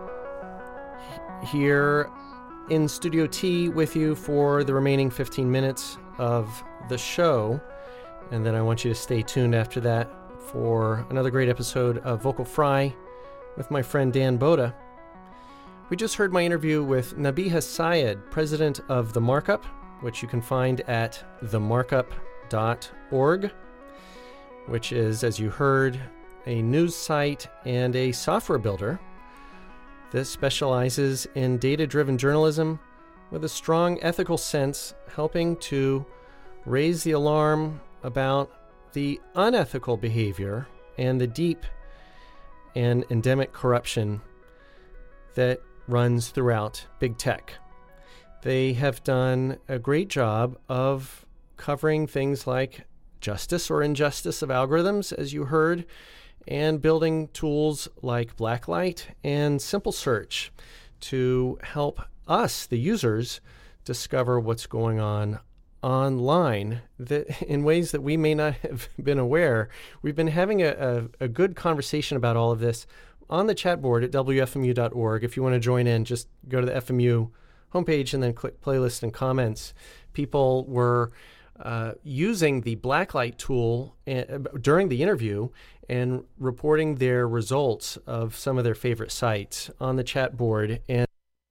Here in Studio T with you for the remaining 15 minutes of the show. And then I want you to stay tuned after that for another great episode of Vocal Fry with my friend Dan Boda. We just heard my interview with Nabiha Syed, president of The Markup, which you can find at themarkup.org, which is, as you heard, a news site and a software builder that specializes in data-driven journalism with a strong ethical sense, helping to raise the alarm about the unethical behavior and the deep and endemic corruption that runs throughout big tech. They have done a great job of covering things like justice or injustice of algorithms, as you heard, and building tools like Blacklight and Simple Search to help us, the users, discover what's going on online that in ways that we may not have been aware. We've been having a good conversation about all of this on the chat board at WFMU.org. If you want to join in, just go to the FMU homepage and then click playlist and comments. People were using the Blacklight tool during the interview and reporting their results of some of their favorite sites on the chat board. And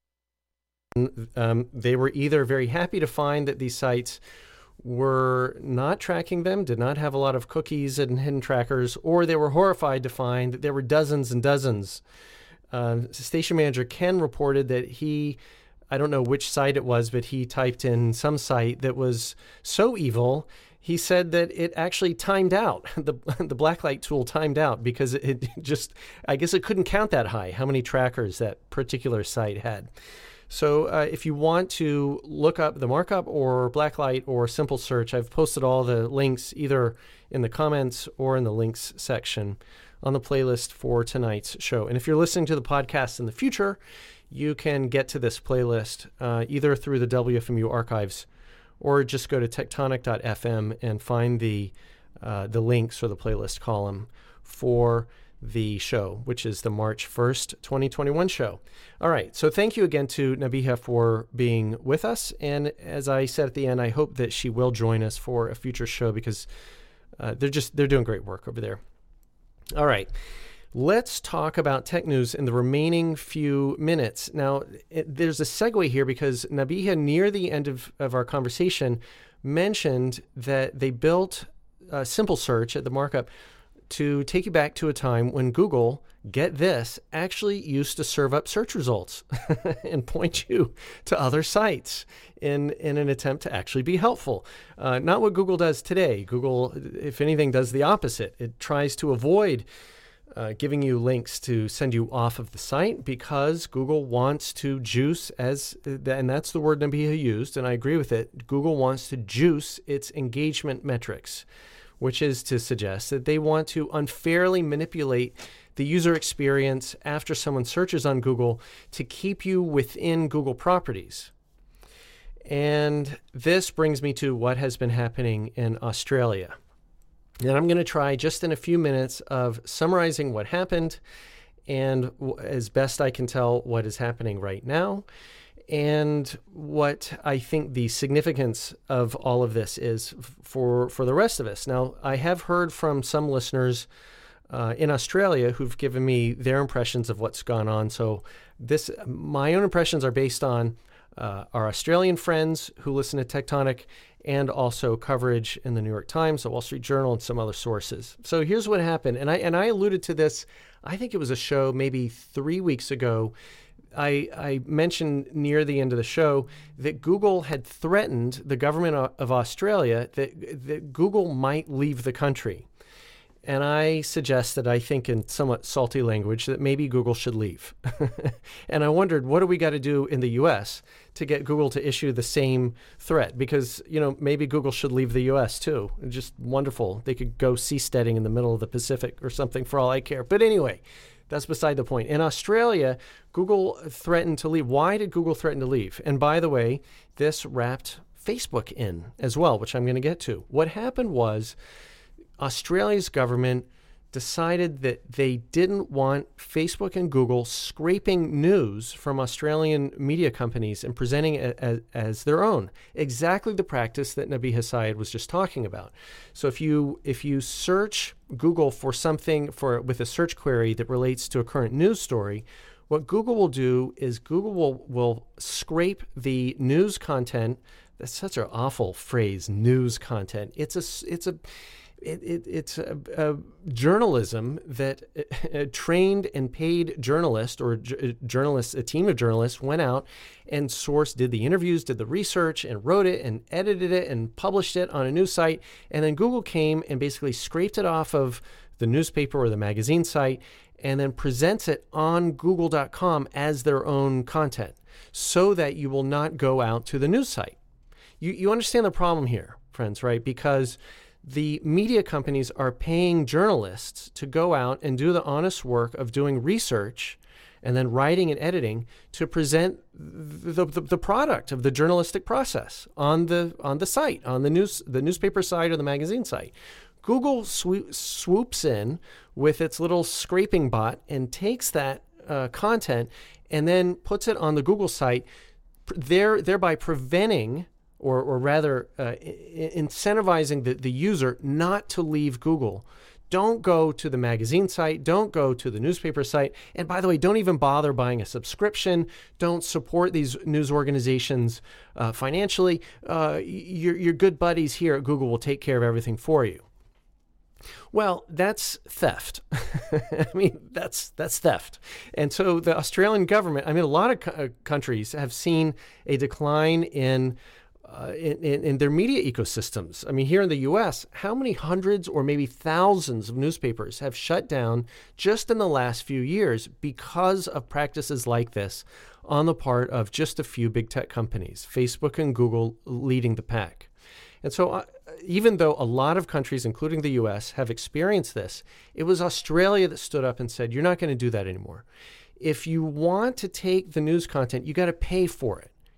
they were either very happy to find that these sites were not tracking them, did not have a lot of cookies and hidden trackers, or they were horrified to find that there were dozens and dozens. Station manager Ken reported that I don't know which site it was, but he typed in some site that was so evil, he said that it actually timed out. The Blacklight tool timed out because it just, I guess it couldn't count that high, how many trackers that particular site had. So if you want to look up The Markup or Blacklight or Simple Search, I've posted all the links either in the comments or in the links section on the playlist for tonight's show. And if you're listening to the podcast in the future, you can get to this playlist either through the WFMU archives or just go to tectonic.fm and find the links or the playlist column for the show, which is the March 1st, 2021 show. All right. So thank you again to Nabiha for being with us. And as I said at the end, I hope that she will join us for a future show because they're doing great work over there. All right. Let's talk about tech news in the remaining few minutes. Now, there's a segue here because Nabiha, near the end of our conversation, mentioned that they built a simple search at the markup to take you back to a time when Google, get this, actually used to serve up search results and point you to other sites in an attempt to actually be helpful. Not what Google does today. Google, if anything, does the opposite. It tries to avoid giving you links to send you off of the site because Google wants to juice, and that's the word Nabiha used, and I agree with it. Google wants to juice its engagement metrics, which is to suggest that they want to unfairly manipulate the user experience after someone searches on Google to keep you within Google properties. And this brings me to what has been happening in Australia. And I'm going to try just in a few minutes of summarizing what happened and, as best I can tell, what is happening right now and what I think the significance of all of this is for the rest of us. Now, I have heard from some listeners in Australia who've given me their impressions of what's gone on. So my own impressions are based on our Australian friends who listen to Tectonic and also coverage in the New York Times, the Wall Street Journal, and some other sources. So here's what happened. And I alluded to this, I think it was a show maybe 3 weeks ago. I mentioned near the end of the show that Google had threatened the government of Australia that Google might leave the country. And I suggested, I think in somewhat salty language, that maybe Google should leave. And I wondered, what do we got to do in the U.S. to get Google to issue the same threat? Because, maybe Google should leave the U.S. too. Just wonderful. They could go seasteading in the middle of the Pacific or something for all I care. But anyway, that's beside the point. In Australia, Google threatened to leave. Why did Google threaten to leave? And by the way, this wrapped Facebook in as well, which I'm going to get to. What happened was Australia's government decided that they didn't want Facebook and Google scraping news from Australian media companies and presenting it as their own. Exactly the practice that Nabiha Syed was just talking about. So if you search Google for something with a search query that relates to a current news story, what Google will do is Google will scrape the news content. That's such an awful phrase, news content. It's a journalism that a trained and paid journalist or a team of journalists went out and did the interviews, did the research, and wrote it and edited it and published it on a news site. And then Google came and basically scraped it off of the newspaper or the magazine site and then presents it on Google.com as their own content so that you will not go out to the news site. You understand the problem here, friends, right? Because the media companies are paying journalists to go out and do the honest work of doing research and then writing and editing to present the product of the journalistic process on the site, on the newspaper site or the magazine site. Google swoops in with its little scraping bot and takes that content and then puts it on the Google site, thereby preventing or rather incentivizing the user not to leave Google. Don't go to the magazine site. Don't go to the newspaper site. And by the way, don't even bother buying a subscription. Don't support these news organizations financially. Your good buddies here at Google will take care of everything for you. Well, that's theft. I mean, that's theft. And so the Australian government, a lot of countries have seen a decline in their media ecosystems. Here in the U.S., how many hundreds or maybe thousands of newspapers have shut down just in the last few years because of practices like this on the part of just a few big tech companies, Facebook and Google leading the pack. And so even though a lot of countries, including the U.S., have experienced this, it was Australia that stood up and said, you're not going to do that anymore. If you want to take the news content, you got to pay for it.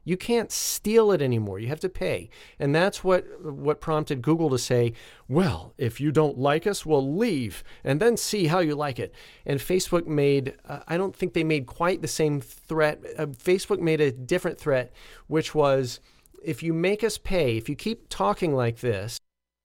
You can't steal it anymore. You have to pay. And that's what prompted Google to say, well, if you don't like us, we'll leave and then see how you like it. And Facebook made, I don't think they made quite the same threat. Facebook made a different threat, which was, if you make us pay, if you keep talking like this,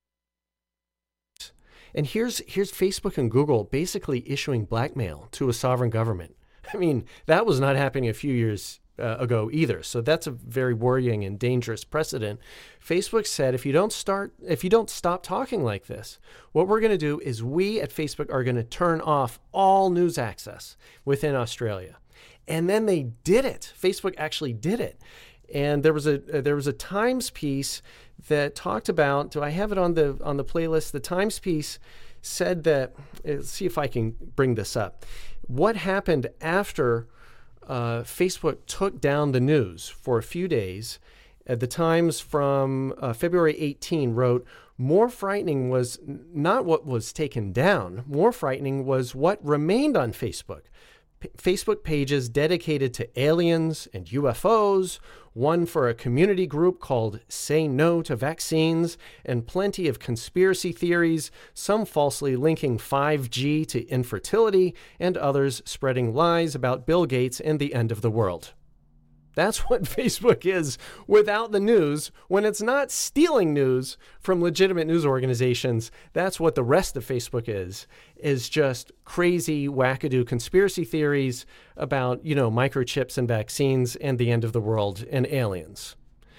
and here's Facebook and Google basically issuing blackmail to a sovereign government. I mean, that was not happening a few years ago either. So that's a very worrying and dangerous precedent. Facebook said, if you don't stop talking like this, what we're going to do is we at Facebook are going to turn off all news access within Australia. And then they did it. Facebook actually did it. And there was a Times piece that talked about, do I have it on the playlist? The Times piece said that, let's see if I can bring this up. What happened after Facebook took down the news for a few days? The Times from February 18 wrote, more frightening was not what was taken down. More frightening was what remained on Facebook. Facebook pages dedicated to aliens and UFOs, one for a community group called Say No to Vaccines, and plenty of conspiracy theories, some falsely linking 5G to infertility, and others spreading lies about Bill Gates and the end of the world. That's what Facebook is without the news. When it's not stealing news from legitimate news organizations, that's what the rest of Facebook is just crazy, wackadoo conspiracy theories about, microchips and vaccines and the end of the world and aliens.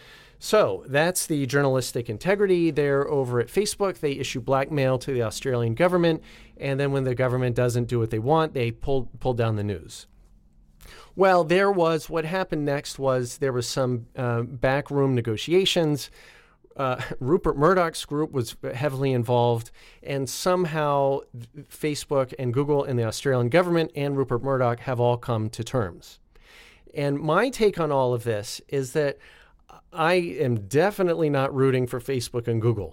So that's the journalistic integrity there over at Facebook. They issue blackmail to the Australian government, and then when the government doesn't do what they want, they pull down the news. Well, what happened next was there was some backroom negotiations. Rupert Murdoch's group was heavily involved, and somehow Facebook and Google and the Australian government and Rupert Murdoch have all come to terms. And my take on all of this is that I am definitely not rooting for Facebook and Google.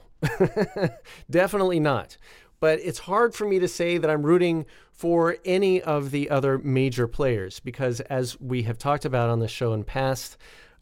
Definitely not. But it's hard for me to say that I'm rooting for any of the other major players because, as we have talked about on the show in past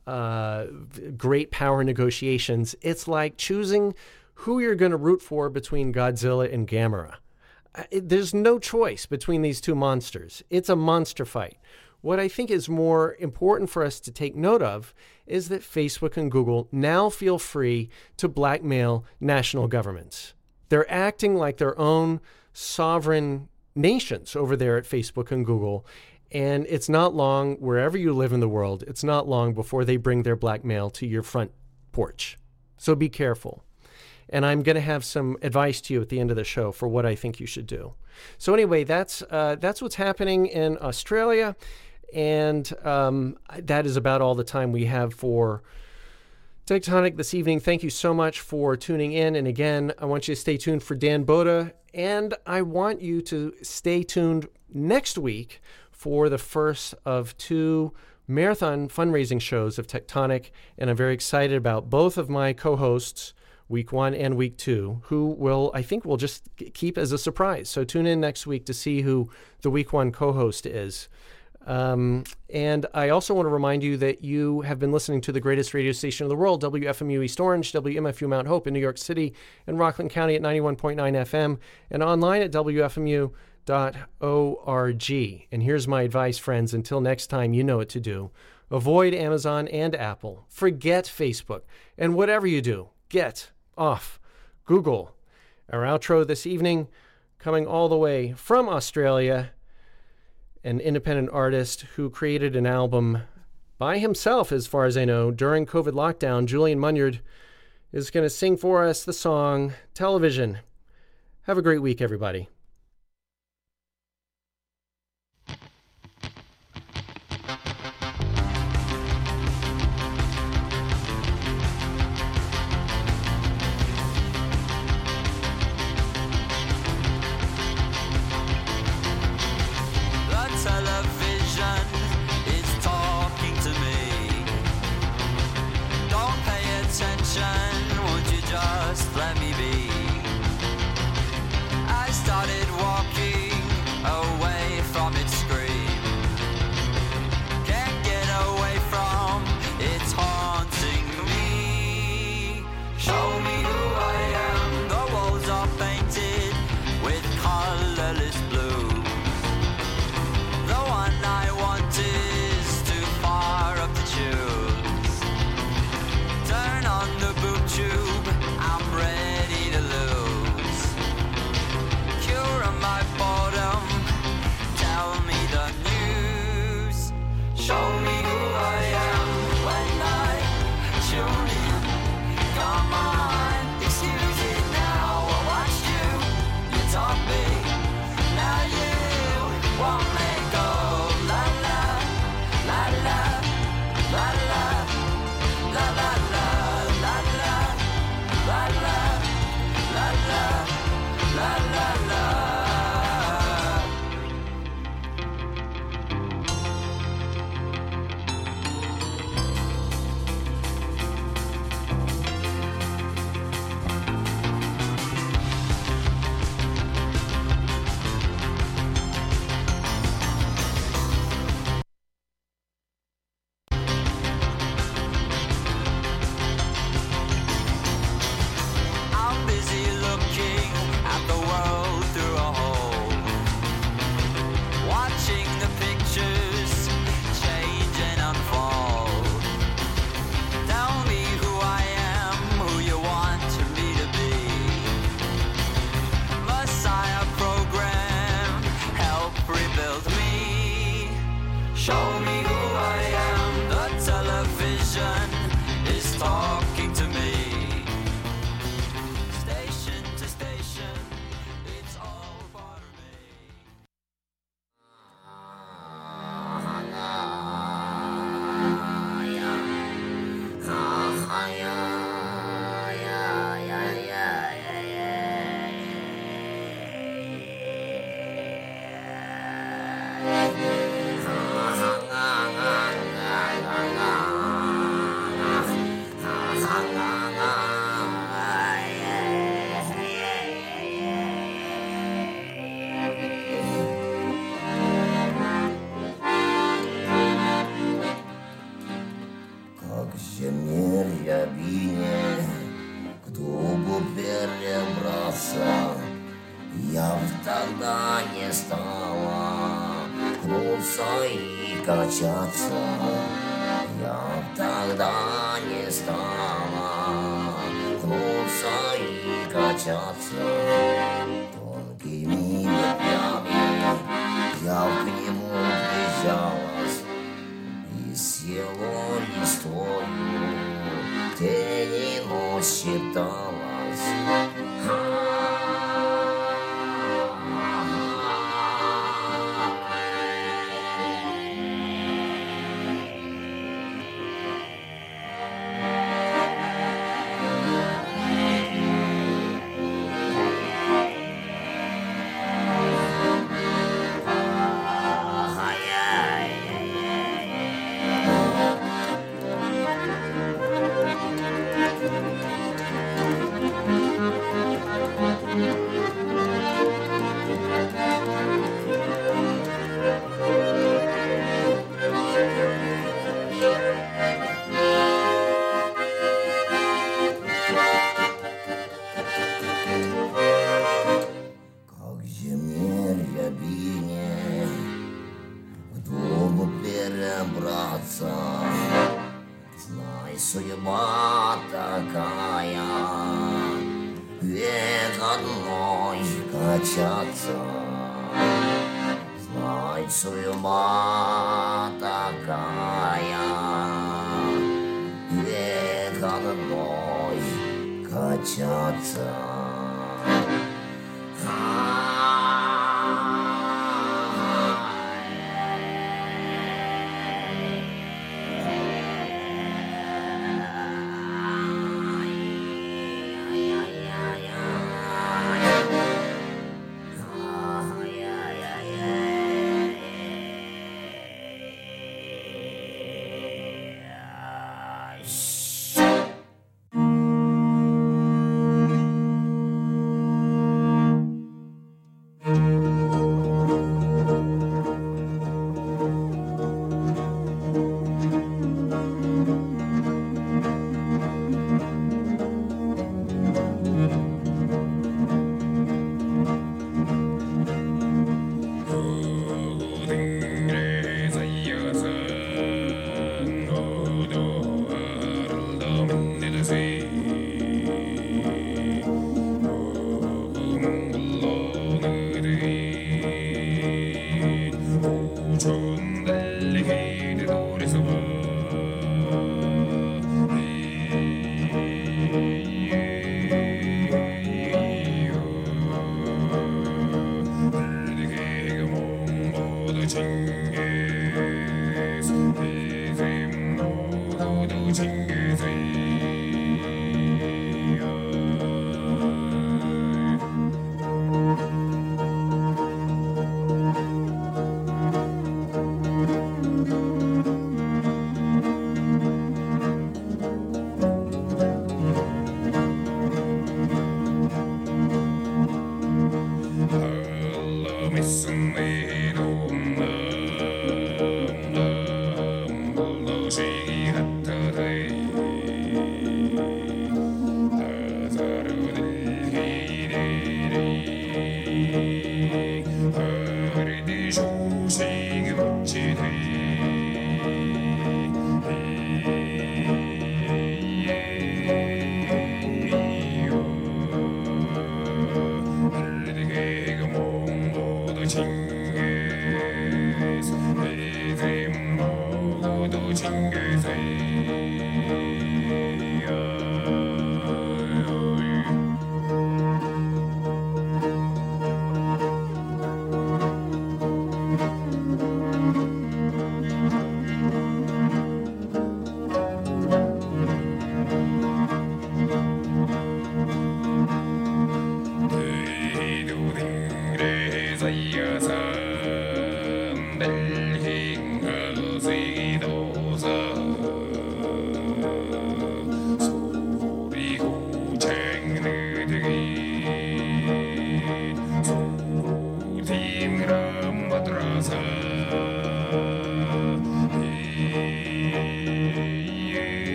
great power negotiations, it's like choosing who you're going to root for between Godzilla and Gamera. There's no choice between these two monsters. It's a monster fight. What I think is more important for us to take note of is that Facebook and Google now feel free to blackmail national governments. They're acting like their own sovereign nations over there at Facebook and Google. And it's not long, wherever you live in the world, it's not long before they bring their blackmail to your front porch. So be careful. And I'm going to have some advice to you at the end of the show for what I think you should do. So anyway, that's what's happening in Australia. And that is about all the time we have for Tectonic this evening. Thank you so much for tuning in. And again, I want you to stay tuned for Dan Boda. And I want you to stay tuned next week for the first of 2 marathon fundraising shows of Tectonic. And I'm very excited about both of my co-hosts, week 1 and week 2, who I think we'll just keep as a surprise. So tune in next week to see who the week 1 co-host is. And I also want to remind you that you have been listening to the greatest radio station in the world, WFMU East Orange, WMFU Mount Hope in New York City and Rockland County at 91.9 FM and online at WFMU.org. And here's my advice, friends. Until next time, you know what to do. Avoid Amazon and Apple. Forget Facebook. And whatever you do, get off Google. Our outro this evening, coming all the way from Australia, an independent artist who created an album by himself, as far as I know, during COVID lockdown. Julian Munyard is going to sing for us the song Television. Have a great week, everybody. Won't you just let me be? I started Как земли рябине, кто бы перебраться, я б тогда не стала гнуться и качаться. Я б тогда не стала гнуться и качаться. Тонкими ветвями я к нему прижалась, и село листвою тени ночь считалась. Знай, судьба такая, век одной качаться. Знай, судьба такая, век одной качаться.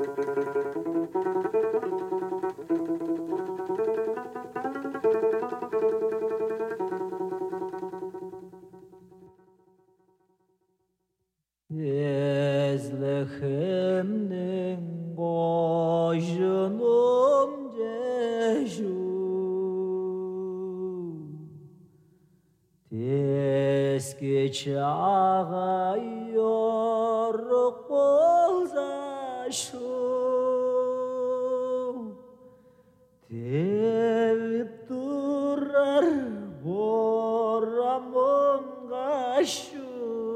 Ezlehemnin boşunum ceşu Teski çağa yoruk bolsa şu Tevip durar boramın kaşı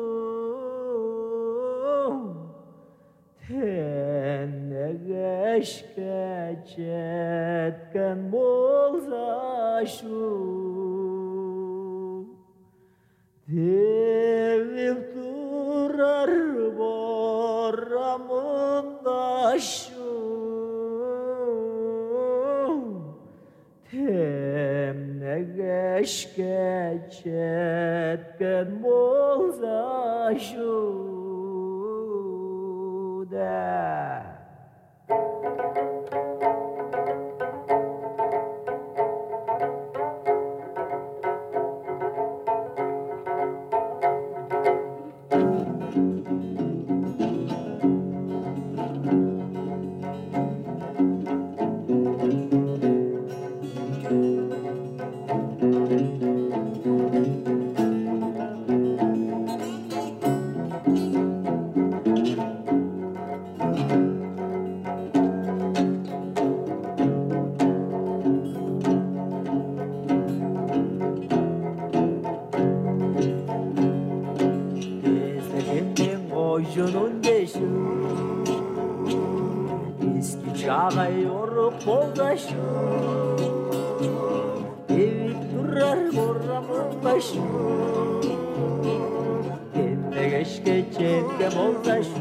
Tenne geşke çetken bolsa şu Devip durar boramın taşı Temne geşke çetken bolsa şu da Boşunun deşi Eski çağa yorup boldaşı Evip durar boramın başı Kendine geşke çetke boldaşı